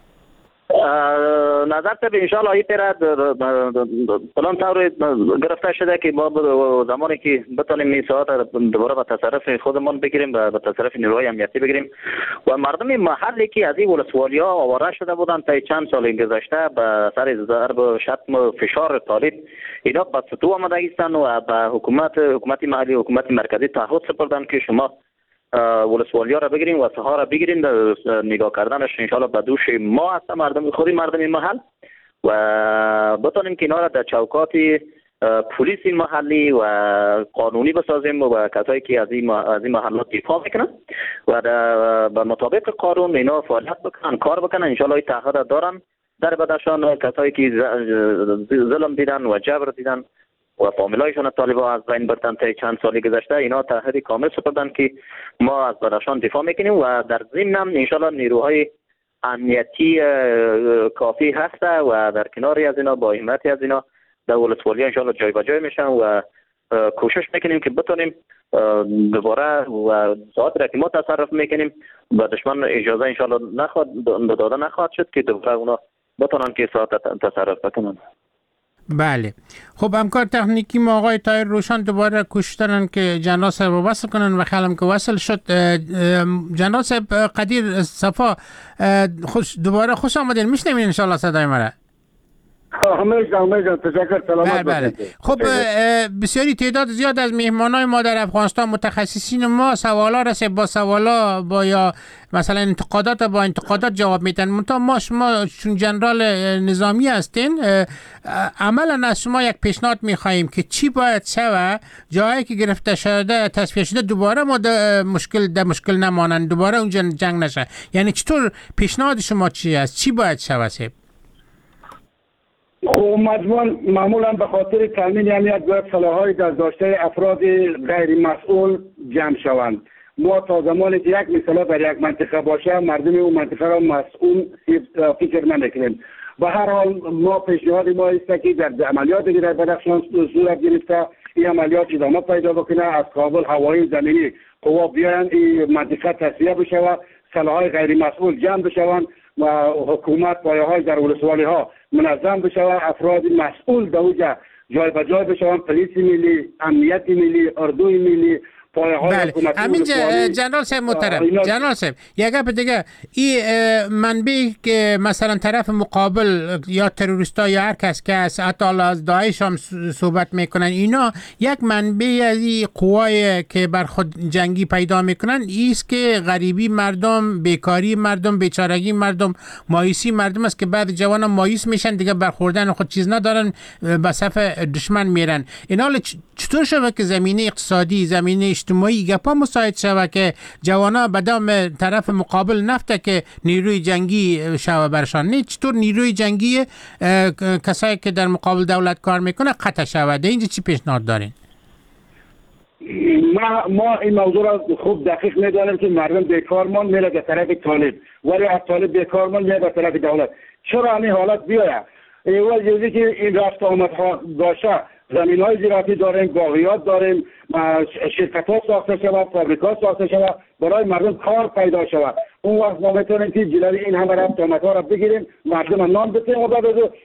نظر طب انشاءالله این پیرد پلان طور گرفته شده که ما زمانی که بتانیم این ساعت دوباره به تصرف خودمان بگیریم و به تصرف نیروهای امنیتی بگیریم و مردم محلی که از این ولسوالی ها آواره شده بودند تا چند سال گذشته به سر ضرب و شتم و فشار طالب اینا به سطوح آمده ایستند و به حکومت حکومت محلی حکومت مرکزی تعهد سپردن که شما ولسوالی ها را بگیریم و سها را بگیریم، نگاه کردنش انشاءالله به دوش ما هست، مردم خودی مردم محل، و بتانیم که اینا را در چوکات پلیس محلی و قانونی بسازیم و کسایی که از این از این محلات دفاع میکنن و به مطابق قانون اینا فعالیت بکنن، کار بکنن. انشاءالله تعهد دارن در بدخشان کسایی که ظلم دیدن و جبر دیدن و فامیلایشون طالبا از بین بردن تا چند سالی گذشته، اینا تعهد کامل سپردن که ما از بدخشان دفاع میکنیم و در ضمن هم انشاءالله نیروهای امنیتی کافی هسته و در کناری از اینا با همتی از اینا در ولسوالی انشاءالله جای به جای میشن و کوشش میکنیم که بتونیم دوباره و ساعت را که ما تصرف میکنیم به دشمن اجازه انشالله نخواد داده نخواهد شد که دوباره اونا بتونن که ساعت تصرف بکنن. بله. خب همکار تکنیکی ما آقای طاهر روشن دوباره کوشش دارن که جناب صاحب وصل کنن و خیالم که وصل شد. جناب صاحب قدیر صفا خوش دوباره خوش آمدین، میشنوین ان شاء الله صدای مرا؟ همیشه همیشه تشکر سلامت بله. خب بسیاری تعداد زیاد از مهمانای ما در افغانستان متخصصین ما سوالا رسه با سوالا با یا مثلا انتقادات با انتقادات جواب میدن. منتها ما شما چون جنرال نظامی هستین عملا از شما یک پیشنهاد میخواییم که چی باید شود جایی که گرفته شده تصفیه شده دوباره ما در مشکل در مشکل نمانند، دوباره اونجا جنگ نشه. یعنی چطور پیشنهاد شما چی است؟ چی باید شود؟ خب مجموعاً معمولا به خاطر تامین امنیت باید سلاح‌های دست داشته افراد غیر مسئول جمع شوند. ما تا زمانی که یک مثلا در یک منطقه باشه مردم اون منطقه را مسئول فکر نمیکنیم. به هر حال ما پیشنهاد ما است که در عملیاتی که در بدخشان صورت گرفته این عملیات ادامه پیدا بکنه، از کابل هوایی زمینی قوا بیاین این منطقه تصفیه بشه و سلاح‌های غیر مسئول جمع بشوند و حکومت پایه‌های در ولسوالی‌ها منظم بشه و افراد مسئول در اوجا جای به جای بشوند، پلیس ملی، امنیت ملی، اردوی ملی، بله. همین جنرال صاحب محترم، جنرال صاحب یک گپ دیگه، این منبعی که مثلا طرف مقابل یا تروریستا یا هر کس که از حتی از داعش هم صحبت میکنن، اینا یک منبعی از این قوای که بر خود جنگی پیدا میکنن ایست که غریبی مردم، بیکاری مردم، بیچارگی مردم، مایوسی مردم است که بعد جوانا مایوس میشن دیگه برخوردن خود چیز ندارن به صف دشمن میرن. اینا چطور شده که زمینه اقتصادی، زمینه اجتماعی گپا مساعد شود که جوانا به دام طرف مقابل نفته که نیروی جنگی شود برشان؟ نه چطور نیروی جنگی کسایی که در مقابل دولت کار میکنه قطع شود؟ اینجا چی پیشنهاد دارین؟ ما ما این موضوع را خوب دقیق میدانیم که مردم بیکارمان میره به طرف طالب ولی از طالب بیکارمان میره به طرف دولت. چرا همین حالت بیاید؟ اول جزی که این رفت آمد ها باشه، زمین های زراعتی داریم، باغیات داریم، شرکت ها ساخته شود، فابریکات ساخته شود، برای مردم کار پیدا شود. اون وقت ما میتونیم که جلوی این همه رفت آمد ها را بگیریم، مردم نام بتیم و بعد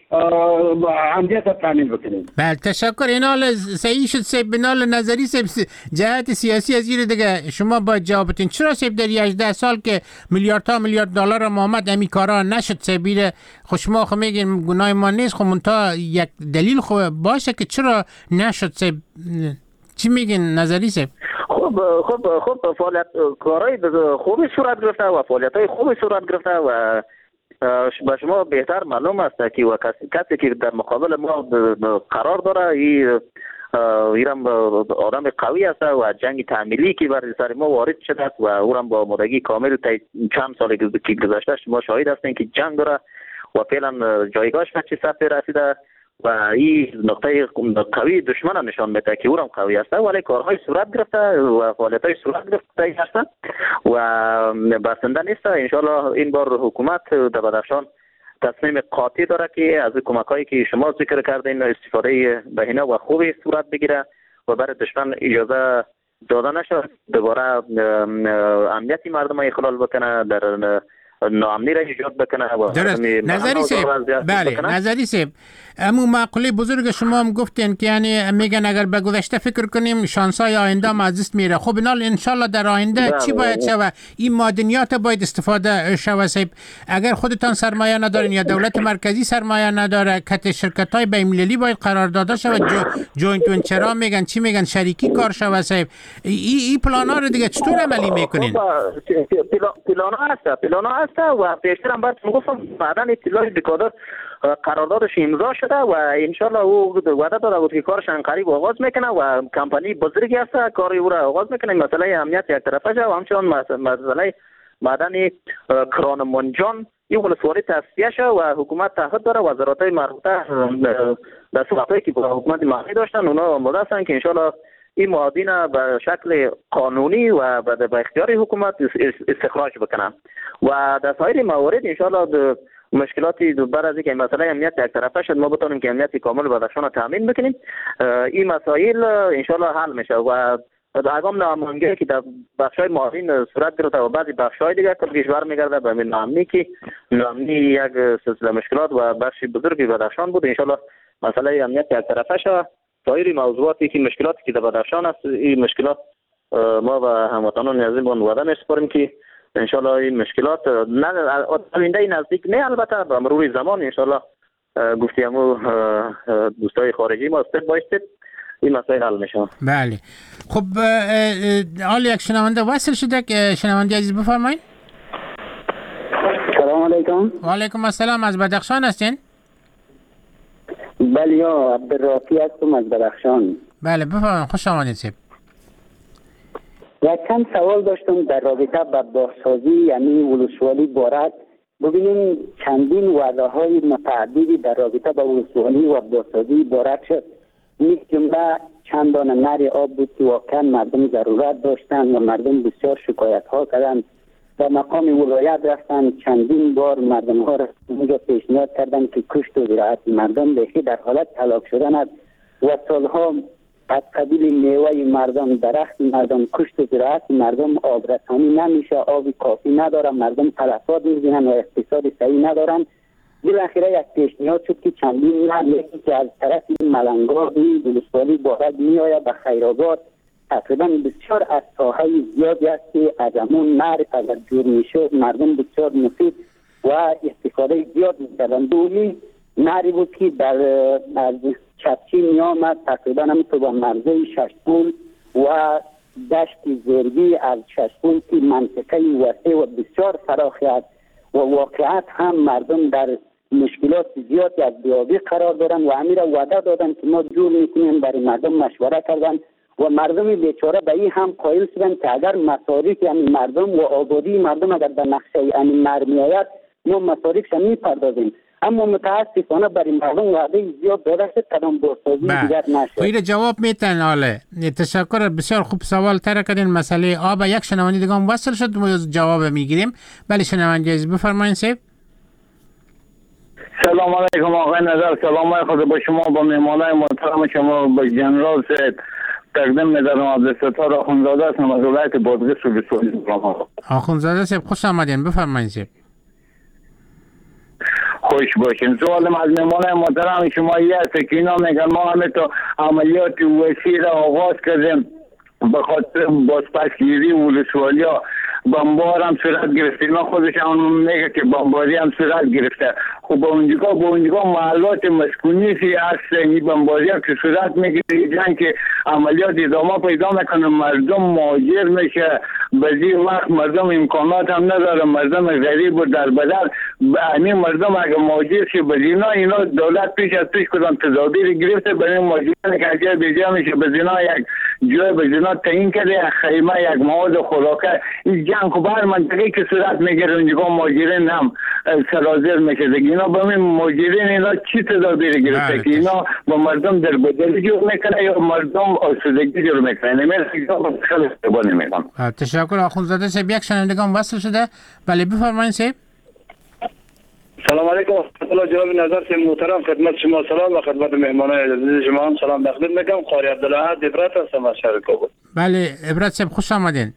امنیت را تامین بکنیم. بله تشکر. این حال صحیح شد سیب بنال نظری سیب جهت سیاسی از این دیگه شما باید جواب بدین. چرا سیب در هجده سال که میلیاردها میلیارد دلار محمد امی کارا نشد سیبیر خوشما خو میگین گناه ما نیست، خب منتها یک دلیل خو باشه که چرا نشد سیب؟ چی میگین نظری سیب؟ خب خب خب فعالیت کارهای خوبی صورت گرفته و فعالیت‌های خوبی صورت گرفته و به شما بهتر معلوم است که و کسی کسی که در مقابل ما قرار داره این ایران آدم قوی است و جنگ تعمیلی که بر سر ما وارد شده است و اونم با آمادگی کامل تا چند سال که گذشته ما شاهد هستیم که جنگ داره و فعلا جایگاهش به چه سطح رسیده و این نقطه قوی دشمن نشان میده که اونم قوی است ولی کارهای صورت گرفته و فعالیت‌های صورت گرفته هستند و بسنده نیست. ان شاء الله این بار حکومت در بدخشان تصمیم قاطع داره که از کمک‌هایی که شما ذکر کردین استفاده بهینه و خوبی صورت بگیره و برای دشمن اجازه داده نشود دوباره امنیتی مردم اخلال بکنه، در ناامنی را ایجاد بکنه. درست. نظری سیب بله نظری سیب امو معقوله بزرگ شما هم گفتین که یعنی میگن اگر به گذشته فکر کنیم شانسای آینده هم از دست میره. خب اینال انشالله در آینده چی باید شوه؟ این معدنیات باید استفاده شوه سیب. اگر خودتان سرمایه ندارین یا دولت مرکزی سرمایه نداره کت شرکت های بین المللی باید قرار داده شوه. جو جوینت ونچرها میگن چی میگن شریکی کار شوه سیب. این ای پلان ها رو دیگه چطور عملی میکنین؟ پلان ها هست پلان ها هست و پیشتر هم باید گفتم بعدن اطلاع دکادر قراردادش امضا شده و انشالله او وعده داده بود که کارش قریب آغاز میکنه و کمپانی بزرگی است کاری او را آغاز میکنه. مسئله امنیت یک طرفه شد و همچنان مسئله معدن کران منجان این ولسوالی تصفیه شد و حکومت تعهد داره وزارت‌های مربوطه در صورتایی که با حکومت معنی داشتن اونا آماده هستن که انشالله این معادن به شکل قانونی و به اختیار حکومت استخراج بکنن و در سایر موارد انشالله مشکلاتی دوباره از اینکه مسئله امنیت یک طرفه شد ما بتونیم که امنیت کامل بدخشان را تامین بکنیم. این مسائل ان شاء الله حل میشه و اقام نامنگی که در بخشای ماهین صورت گرفته و بعضی بخشای دیگه کشور میگرده به من نامنی که نامنی یک سلسله مشکلات و بخشی بزرگی بدخشان بود. ان شاء الله مسئله امنیت یک طرفه شد. سایر موضوعاتی که مشکلاتی که در بدخشان است این مشکلات ما و هموطنان عزیز بون وعده می‌سپاریم که ان شاء الله این مشکلات نه آینده نزدیک نه البته به مرور زمان ان شاء الله گفتیمو دوستای خارجی ما استپ با استپ این مسائل حل میشه. بله خب حال یک شنونده وصل شده که شنونده عزیز بفرمایید. سلام علیکم. و علیکم السلام. از بدخشان هستین؟ بله یا عبدالرافی هستم از بدخشان. بله بفرمایید. خوش آمدید. سیب یک چند سوال داشتم در رابطه با بازسازی یعنی ولسوالی بارک. ببینیم چندین وعده های متعددی در رابطه با ولسوالی و بازسازی بارک شد. یک جمله چند دانه نری آب بود که واقعا مردم ضرورت داشتن و مردم بسیار شکایت ها کردن. در مقام ولایت رفتن چندین بار مردم ها را اونجا پیشنهاد کردن که کشت و زراعت مردم بهی در حالت هلاک شدن است و سالها از قبیل میوه مردم، درخت مردم، کشت و زراعت مردم آبرسانی نمیشه، آب کافی ندارن، مردم تلفات میزنن و اقتصاد صحیح ندارن. بالاخره یک پیشنهاد شد که چندین نهر که از طرف ملنگاهی ولسوالی بارک میآید به خیرآباد تقریبا بسیار از ساحه زیادی است که از همون نهر اگر جور میشد مردم بسیار مفید و استفاده زیاد میکردن. دومی نهری بود که در از چپچی می آمد تقریبا همینطور با مرزه ششپول و دشت زرگی از ششپول که منطقه وسیع و بسیار فراخی است و واقعیت هم مردم در مشکلات زیادی از بیابی قرار دارن و همین را وعده دادن که ما جور میکنیم. برای مردم مشوره کردن و مردم بیچاره به این هم قائل شدن که اگر مصارف یعنی مردم و آبادی مردم اگر در نقشه یعنی مرمی آید ما مصارفش میپردازیم. اما متاسفانه برای مردم وعده زیاد داده شد کدام بازسازی دیگر نشد. خیلی جواب میتن. حاله تشکر. بسیار خوب سوال تر کردین. مسئله آب یک شنونده دیگه هم وصل شد و جواب میگیریم. ولی شنونده عزیز بفرمایید. سیب سلام علیکم آقای نظر. سلام علیکم با شما با مهمانای محترم شما با جنرال سید تقدیم می‌دارم. عبدالستار آخونزاده هستم از ولایت بادغیس و بسوری. آخونزاده سیب خوش آمدین. بفرمایید. سیب خوش باشین. سوالم از مهمانای محترم شما یه است که اینا میگن ما همه تو عملیات وسیع را آغاز کردیم به خاطر بازپسگیری ولسوالی ها. بمبار هم صورت گرفته. اینا خودش هم میگه که بمباری هم صورت گرفته. خب با اونجا با اونجا محلات مسکونی سی هست. این بمباری ها که صورت میگیره جنگ که عملیات ادامه پیدا میکنه مردم مهاجر میشه. بعضی وقت مردم امکانات هم نداره. مردم غریب و در بدر همین مردم اگه مهاجر شه بزینا اینا دولت پیش از پیش کدام تدابیر گرفته برای مهاجران که اجازه بیجا میشه بزینا یک جای بزینا تعیین کرده خیمه یک مواد خوراکه. این جنگ بر منطقه که صورت میگیره اونجا مهاجرین هم سرازیر میشه دیگه. اینا با همین مهاجرین اینا چی تدابیر گرفته که اینا با مردم در بدلی جور میکنه یا مردم آسودگی جور میکنه. نمیشه که خیلی استقبال میکنم. تشکر آخونزاده سیب. یک شنونده هم وصل شده. ولی بفرمایید. سیب سلام علیکم الله جناب نظر سیم محترم خدمت شما سلام و خدمت مهمانان عزیز شما هم سلام تقدیم میکنم. قاری عبدالاحد عبرت هستم از شهر کابل. بله عبرت سیب خوش آمدین.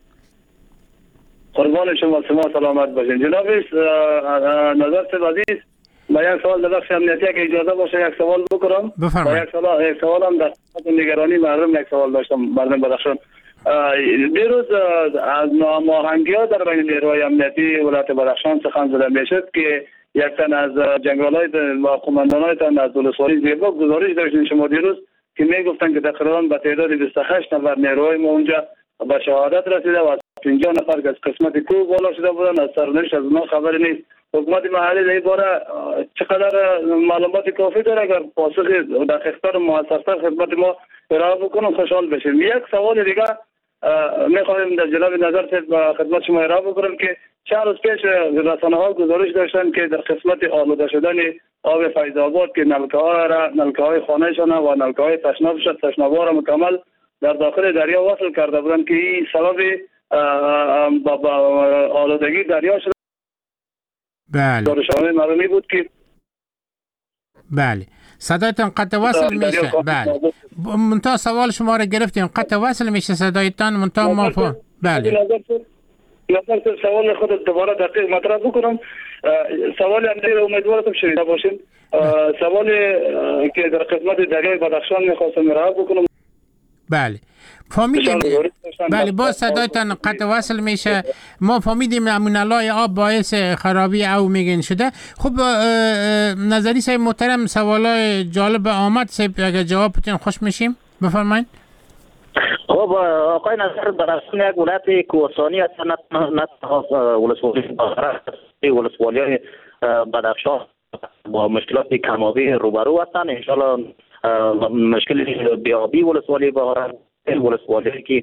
قربان شما شما سلامت باشین. جناب نظر سیم عزیز ما یک سوال در بخش امنیتی که اجازه باشه یک سوال بکنم. بفرمایید. یک سوال یک سوالم در نگرانی مردم یک سوال داشتم مردم بدخشان. دیروز از ناماهنگی ها در بین نیروهای امنیتی ولایت بدخشان سخن زده میشد که یک تن از جنگالای و قماندانای تن از ولسوالی زیبا گزارش داشتین شما دیروز که میگفتن که تقریبا به تعداد بیست و هشت نفر نیروهای ما اونجا به شهادت رسیده و پنجاه نفر که از قسمت کوه بالا شده بودن. از سرنوشت از اونها خبری نیست. حکومت محلی در این باره چقدر معلومات کافی داره؟ اگر پاسخ دقیق‌تر و موثرتر خدمت ما ارائه بکنم خوشحال بشیم. یک سوال دیگه میخوایم در جناب نظر خدمت شما ارائه بکنم که چند روز پیش رسانه ها گزارش داشتن که در قسمت آلوده شدن آب فیض آباد که نلکه ها را نلکه های خانهشان و نلکه های تشنابش تشنابا را مکمل در داخل دریا وصل کرده بودند که این سبب آلودگی دریا شده. بله دانشجوی مرمی بود که بله صدایتان قطع وصل میشه. بله منتها سوال شما را گرفتیم، قطع وصل میشه صدایتان منتها ما فهم. بله نظر سوال خود دوباره دقیق مطرح بکنم. سوال امیر امیدوارم شنیده باشین. سوال که در قسمت دریای بدخشان میخواستم رها بکنم. بله فهمیدیم. بله با صدایتان قطع وصل میشه. ما فهمیدیم امونالای آب باعث خرابی او میگن شده. خب نظری صاحب محترم سوالای جالب آمد صاحب، اگر جواب بدین خوش میشیم. بفرمایید. خب آقای نظر بدخشان یک ولایت کوهستانی است، نه نه تنها ولسوالی ولسوالی بدخشان با مشکلات کم‌آبی روبرو هستند. ان شاءالله مشکل بیابی ولسوالی بهاران ولسوالی که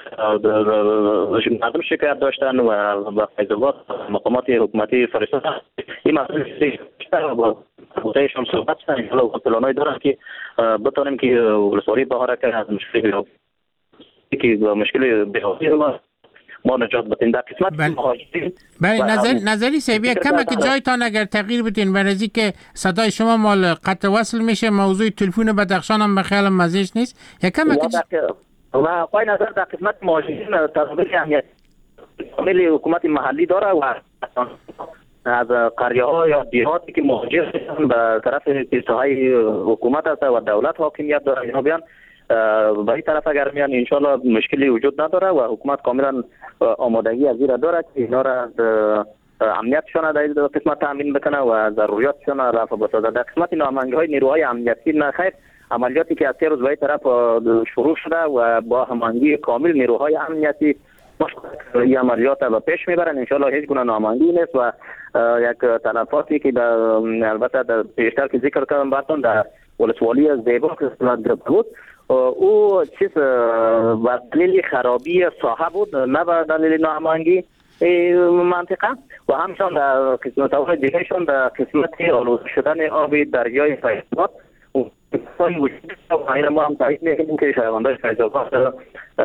مردم شکایت داشتن و با فیض آباد مقامات حکومتی فرستادن این مسئله با بودایشان صحبت شدن. ان شاءالله پلانای دارن که بتونیم که ولسوالی بهاران که از مشکل بیابی که مشکل بیابی رو ما نجات بدیم. در قسمت مهاجرین بله نظر نظری صاحب کما که جایتان اگر تغییر بدین برای که صدای شما مال قطع وصل میشه، موضوع تلفن بدخشان هم به خیال مزیج نیست یا کما که و آقای نظر در قسمت مهاجرین تضمین اهمیت کامل حکومت محلی داره و از قریه ها یا دیهاتی که مهاجر به طرف پیشهای حکومت است و دولت حاکمیت داره اینا بیان به این طرف اگر میان انشالله مشکلی وجود نداره و حکومت کاملا آمادگی از این داره که اینا را امنیتشان در این قسمت تامین بکنه و ضروریاتشان رفع بسازه. در قسمت نامنگی های نیروهای امنیتی نخیر عملیاتی که از سه روز به این طرف شروع شده و با هماهنگی کامل نیروهای امنیتی این عملیات را پیش میبرن. انشالله هیچ گونه نامنگی نیست و یک تلفاتی که البته در پیشتر که ذکر کردم براتون در ولسوالی زیبا که بود او چیز و دلیل خرابی ساحه بود نه به دلیل ناهماهنگی منطقه و همچنان در قسمت های دیگه شون در قسمت آلوده شدن آب دریای فیض آباد وجود و این ما هم تایید میکنیم که شهروندان فیض آباد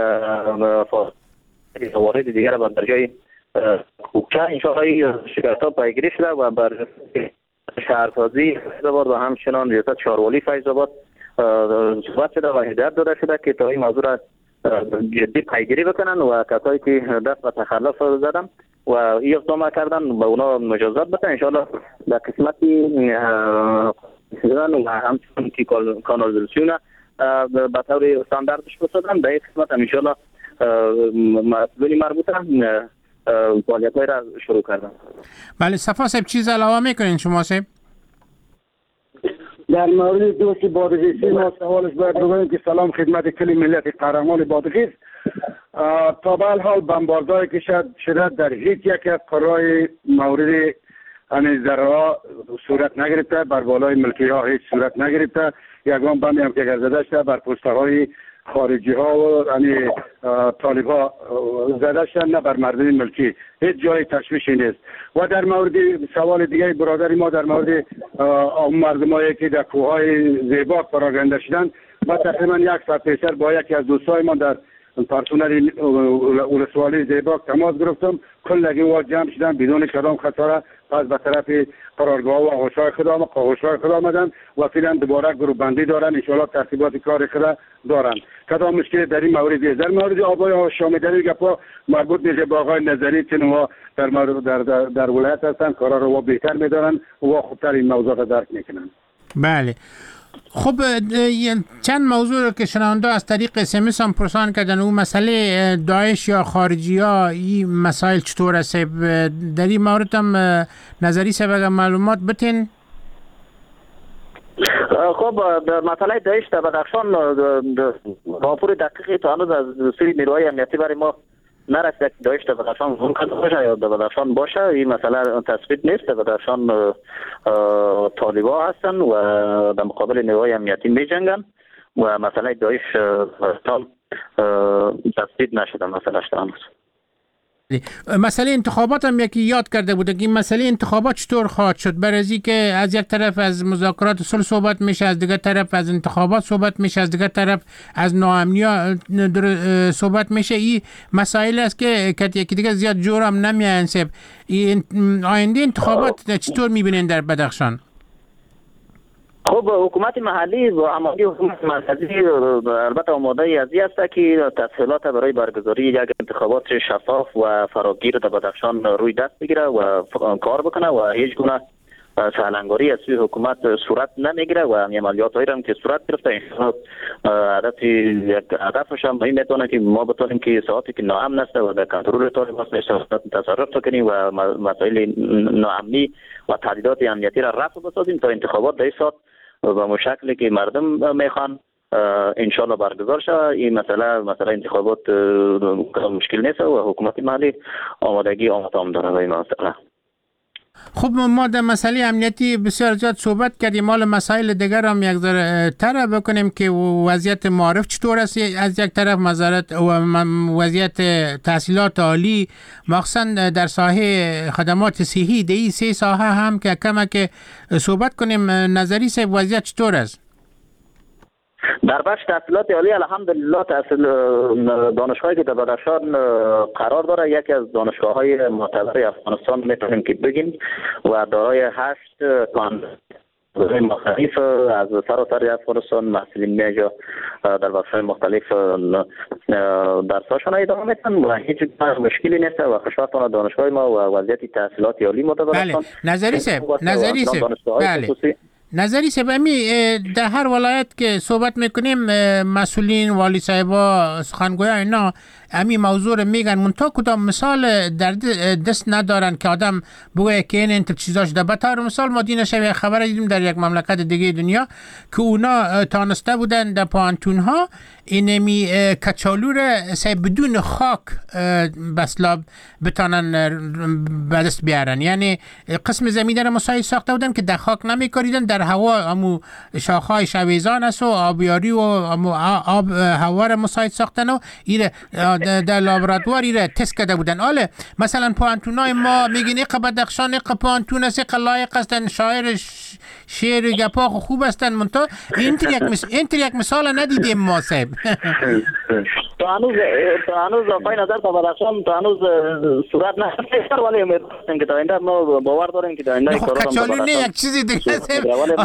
وارد دیگر به دریای کوکه انشاءالله شکایت ها پیگیری شده و بر شهرسازی فیض آباد و همچنان ریاست شهرولی فیض آباد صحبت شده و هدایت داده شده که تا این موضوع را جدی پیگیری بکنن و کسایی که دست به تخلف زدن و این اقدام کردن به اونا مجازات بدن. انشاءالله در قسمتی شدن و همچنان که کانالیزاسیون به طور استانداردش بسازن در این قسمت هم انشاءالله مسئولین مربوطه فعالیت های را شروع کردن. بله صفا صاحب چیز علاوه میکنین شما صاحب؟ در مورد دوست بادغیسی ما سوالش باید بگوییم که سلام خدمت کل ملت قهرمان بادغیس. تا به حال بمباردهایی که شده در هیچ یک از قرای مورد همین ضررها صورت نگرفته، بر بالای ملکی ها هیچ صورت نگرفته. یگان بمی هم که زده شده بر پوسته های خارجی ها و یعنی طالب ها زده شده، نه بر مردم ملکی. هیچ جای تشویشی نیست. و در مورد سوال دیگه برادری ما در مورد مردم هایی که در کوههای زیبا پراگنده شدن و تقریبا یک ساعت پیشتر با یکی از دوستای ما در پرسونل ولسوالی زیبا تماس گرفتم، کلگی و جمع شدن بدون کدام خساره پس به طرف قرارگاه و آغوشهای خود آمد آغوشهای خود آمدن و فعلا دوباره گروه بندی دارن. انشاءالله ترتیبات کار خود دارن. کدام مشکل در این مورد نیست. در مورد آبای آشامی در این گپا مربوط میشه با آقای نظری که نوا در در در, در ولایت هستن کارا رو بهتر میدارن و خوبتر این موضوع درک میکنن. بله خب چند موضوع رو که شنونده از طریق اس ام اس هم پرسان کردن، اون مسئله داعش یا خارجی ها این مسائل چطور است؟ در این مورد هم نظری سبق معلومات بتین. خب در مسئله داعش در بدخشان راپور دقیقی تا هنوز از سری نیروهای امنیتی برای ما نرسیده که داعش در بدخشان ممکن باشه یا در بدخشان باشه. این مسئله تثبیت نیست. در بدخشان طالبا هستن و در مقابل نیروهای امنیتی می جنگن و مسئله داعش تثبیت نشده مسئلهش هنوز. مسئله انتخابات هم یکی یاد کرده بوده که این مسئله انتخابات چطور خواهد شد، برای از که از یک طرف از مذاکرات صلح صحبت میشه، از دیگر طرف از انتخابات صحبت میشه، از دیگر طرف از ناامنی صحبت میشه. این مسائل است که یکی دیگه زیاد جور هم نمیانسب. این آینده انتخابات چطور میبینین در بدخشان؟ خب حکومت محلی و عملی حکومت مرکزی البته آماده ازی است که تسهیلات برای برگزاری یک انتخابات شفاف و فراگیر در بدخشان روی دست بگیره و کار بکنه و هیچ گونه سهلنگاری از سوی حکومت صورت نمیگیره و عملیات هایی هم که صورت گرفته انشاءالله هدف یک هدفش هم این میتونه که ما بتونیم که ساعتی که ناامن است و در کنترل طالبان تصرف کنیم و مسائل ناامنی و تهدیدات امنیتی را رفع بسازیم تا انتخابات در ساعت و مشکلی که مردم میخوان انشالله برگزار شود. این مسئله مسئله انتخابات مشکل نیست و حکومت محلی آمادگی آماتام داره به این مسئله. خب ما در مسئله امنیتی بسیار زیاد صحبت کردیم، مال مسائل دیگر هم یک ذره تر بکنیم که وضعیت معارف چطور است از یک طرف، وزارت و وضعیت تحصیلات عالی مخصوصا در ساحه خدمات صحی، در این سه ساحه هم که کمک صحبت کنیم. نظری صاحب وضعیت چطور است؟ در بخش تحصیلات عالی الحمدلله تحصیل دانشگاهی که در بدخشان قرار داره یکی از دانشگاه‌های معتبر افغانستان میتونیم که بگیم و دارای هشت کانون مختلف از سراسر افغانستان محصلین میجا در بخش‌های مختلف درساشون ادامه میدن و هیچ مشکلی نیست و خوشبختانه دانشگاه ما و وضعیت تحصیلات عالی ما در بدخشان. نظری صاحب نظری صاحب بله نظری سبمی در هر ولایت که صحبت میکنیم مسئولین والی صاحبا سخنگویا اینا همین موضوع رو میگن، منتها کدام مثال در دست ندارن که آدم بگه که این انتر چیزاش ده. بطور مثال ما دین شبیه خبر دیدیم در یک مملکت دیگه دنیا که اونا تانسته بودن در پانتون ها اینمی کچالو رو بدون خاک بسلاب بتانن به دست بیارن، یعنی قسم زمین رو مساعد ساخته بودن که در خاک نمیکاریدن، در هوا همو شاخهای شویزان است و آبیاری و آب هوا رو مساعد ساختن و ایره در لابراتوار ایره تست کرده بودن. آله مثلا پانتونای ما میگین ایقا بدخشان ایقا پانتون است ایقا لایق هستن، شاعر شعر گپا خوب هستن، منتها اینتر یک مس... اینتر یک مثال ندیدیم ما صاحب. تو هنوز تو هنوز آقای نظر تا بدخشان تو هنوز صورت نشده ولی امید هستیم که تا اینجا ما باور داریم که تا اینجا کارا رو کچالو نه یک چیزی دیگه صاحب.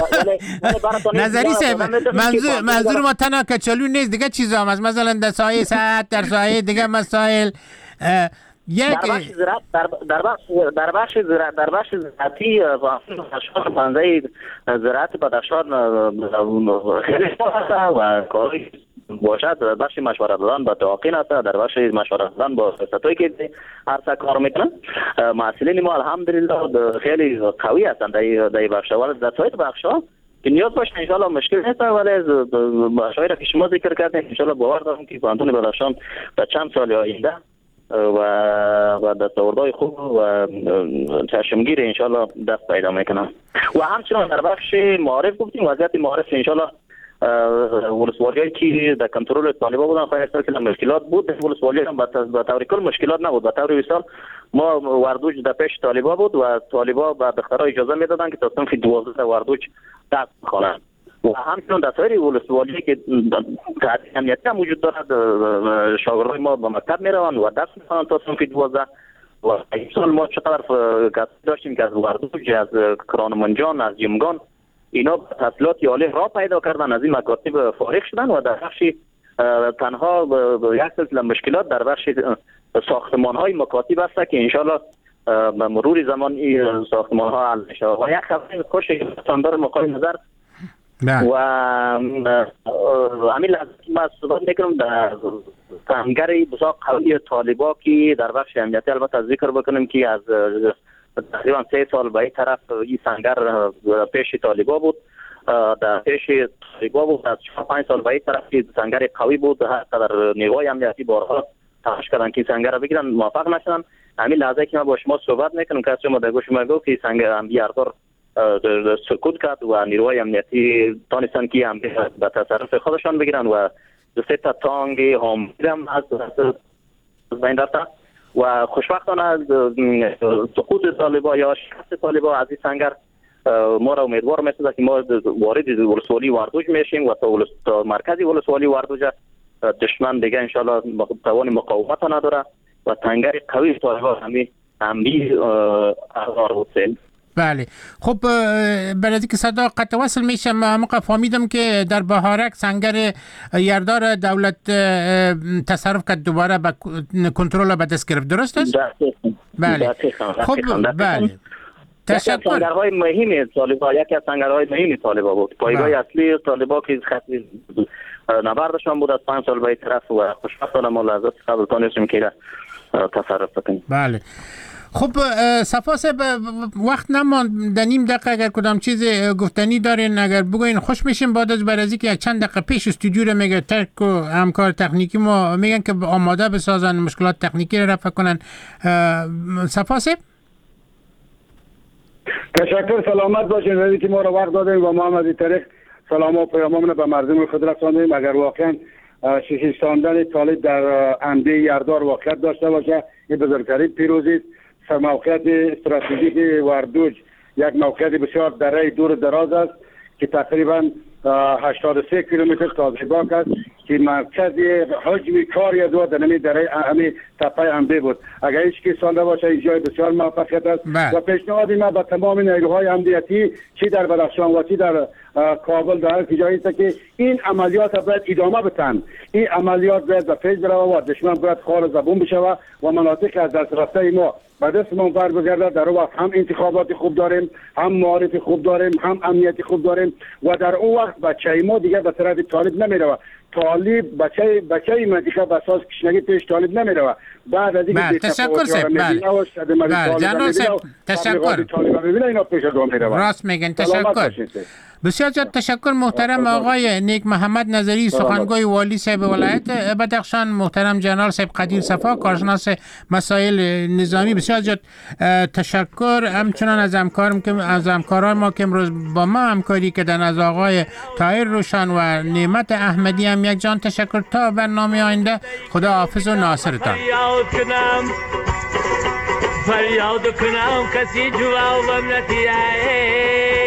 نظری صاحب منظور منظور ما تنها کچالو نیست، دیگه چیزا هم هست، مثلا در سایه صحت، در سایه دیگه مسائل یک در بخش زراعت در در بخش در بخش زراعت در بخش زراعتی بدخشان بنده زراعت بدخشان خیلی هست و کاری باشد بخش مشورت دادن با تعاقین است، در بخش مشورت دادن با ستایی که هر کار میکنن مسئولین ما الحمدلله خیلی قوی هستند در در بخش ولی در سایت بخش ها که نیاز باشه ان شاء الله مشکل نیست ولی مشاهیر که شما ذکر کردین ان شاء الله باور دارم که پانتون بدخشان در چند سال آینده و و دستاوردهای خوب و چشمگیر ان شاء الله دست پیدا میکنن. و همچنین در بخش معارف گفتیم وضعیت معارف ان شاء الله ولسوالیایی که در کنترل طالبان بودن خواهی است که مشکلات بود، ولسوالی هم به طور کل مشکلات نبود، به طور مثال ما وردوج در پیش طالبان بود و طالبان به دخترها اجازه میدادن که تا صنف دوازده وردوج درس بخوانند و همچنین در سایر ولسوالی که امنیتی هم وجود دارد شاگردای ما به مکتب میروند و درس میخوانند تا صنف دوازده و این سال ما چقدر کسایی داشتیم که از وردوج، از کرانمنجان، از جمگان اینا تحصیلات عالی را پیدا کردن، از این مکاتب فارغ شدن و در بخش تنها یک سلسله مشکلات در بخش ساختمان های مکاتب است که انشالله به مرور زمان این ساختمان ها حل میشه. و یک خبر خوش استاندار مقام نظر و همین لحظه ما صحبت میکنم در سنگری بسیار قوی طالبا که در بخش امنیتی البته ذکر بکنیم که از تقریبا سه سال به این طرف این سنگر پیش طالبا بود، در پیش طالبا بود، از چهار پنج سال به این طرف که سنگر قوی بود، هر قدر نیروهای امنیتی بارها تلاش کردن که سنگر را بگیرن موفق نشدن. همین لحظه که ما با شما صحبت میکنم که شما در گوش ما گفت که سنگر امبیاردار سکوت کرد و نیروهای امنیتی تانستن که هم به تصرف خودشان بگیرن و دو سه تا تانگ هم از بین رفتن و خوشبختانه سقوط طالبان یا شکست طالبان از این سنگر ما را امیدوار می‌سازه که ما وارد ولسوالی واردوج میشیم و تا, تا مرکز ولسوالی واردوج دشمن دیگه انشالله توان مقاومت نداره و تنگر قوی طالبان همین امنی ازار حسین. بله خب برای که صدا قطع وصل میشه ما فهمیدم که در بهارک سنگر یردار دولت تصرف کرد دوباره به کنترل به دست گرفت، درست است؟ بله خب بله تشکر. سنگرهای مهم طالبان یکی از سنگرهای مهم طالبان بود. پایگاه اصلی طالبان که خط نبردشان بود از پنج سال به طرف و خوشبختانه ما لحظات قبل تانستیم که تصرف بکنیم. بله خب صفا صاحب وقت نماند، در نیم دقیقه اگر کدام چیز گفتنی دارین اگر بگوین خوش میشیم. بعد از برازی که یک چند دقیقه پیش استودیو رو میگه ترک و همکار تکنیکی ما میگن که آماده بسازن مشکلات تکنیکی رو رفع کنن. صفا صاحب تشکر، سلامت باشین. وقتی که ما رو وقت دادیم و ما هم از این طریق سلام و پیاممون به مردم خود رساندیم. اگر واقعا شکستاندن طالب در انده یردار واقعیت داشته باشه این بزرگترین پیروزی است. موقعیت استراتژیک واردوج یک موقعیت بسیار دره دور دراز است که تقریبا هشتاد و سه کیلومتر تازیباک است که مرکز حجم کاری از و در نمی دره همی تپه انده بود. اگر هیچ کی سانده باشه این جای بسیار موفقیت است و پیشنهاد ما به تمام نیروهای امنیتی چی در بدخشان و چی در کابل در هر جایی است که این عملیات باید ادامه بدن. این عملیات باید به پیش بروه و دشمن باید خار زبون بشه و مناطق از دست رفته ما به دستمون بر بگرده. در وقت هم انتخابات خوب داریم، هم معارف خوب داریم، هم امنیتی خوب داریم و در اون وقت بچه ما دیگه به طرف طالب نمیره. طالب بچه بچه منطقه به اساس کشنگی پیش طالب نمیره. بعد از اینکه تشکر سید بله جناب سید تشکر راست میگن. تشکر بسیار زیاد تشکر محترم آقای نیک محمد نظری سخنگوی والی صاحب ولایت بدخشان، محترم جنرال صاحب قدیر صفا کارشناس مسائل نظامی. بسیار زیاد تشکر همچنان از همکارم که از همکاران ما که امروز با ما همکاری کردن، از آقای طاهر روشن و نعمت احمدی هم یک جان تشکر. تا برنامه آینده خدا حافظ و ناصرتان. فریاد کنم کسی جوابم ندهد.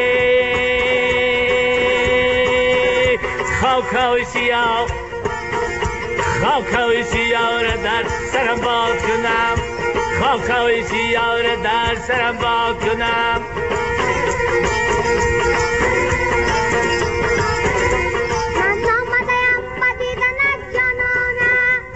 خاکای سیاه خاکای سیاه را در سرم باد کنم، خاکای سیاه را در سرم باد کنم. من آمدم با دیدن از جانانه،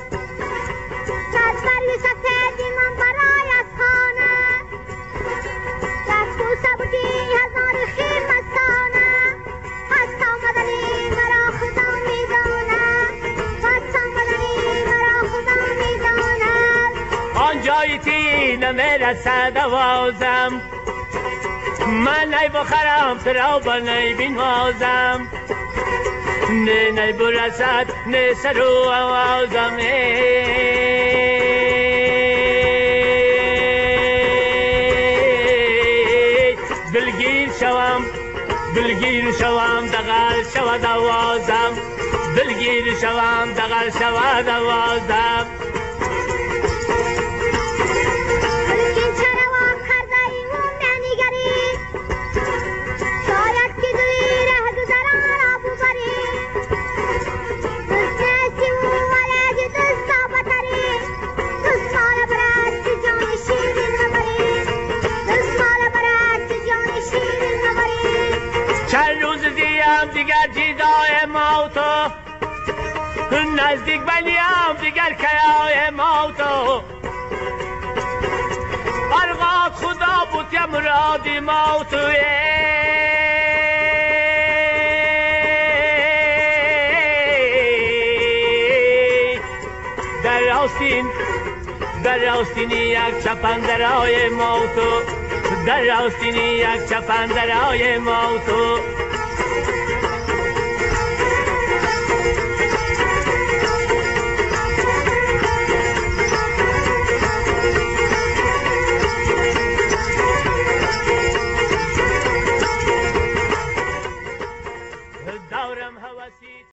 دست بر یوسف دیمان برای از خانه، دست بوسه بودی هزار خیر مستانه. هست آمدنی مرا خدا میدانه، هست آمدنی مرا خدا میدانه. آن جایی تی نمیرسد آوازم، من نی بخرم ترا با نی بینوازم. نه نی برسد نه سر و آوازم. دلگیر شوم دلگیر شوم دغل شود آوازم، دلگیر شوم دغل شود آوازم. لیکن چرا وام کرده ایمون ننگری، شاید که دوی ره گذران را ببری. دوست نیستی و ولی دوست آبتری، دوست مالا برد که جان شیرین نبری، دوست مالا برد که جان شیرین نبری. چند روز دیم دیگر جیدای موتو، نزدیک بلیم دیگر کیای موتو. ارغاد خدا بود یا مرادی موتو. در راستین در راستینی یک چپندرهای موتو، در راستینی یک چپندرهای موتو.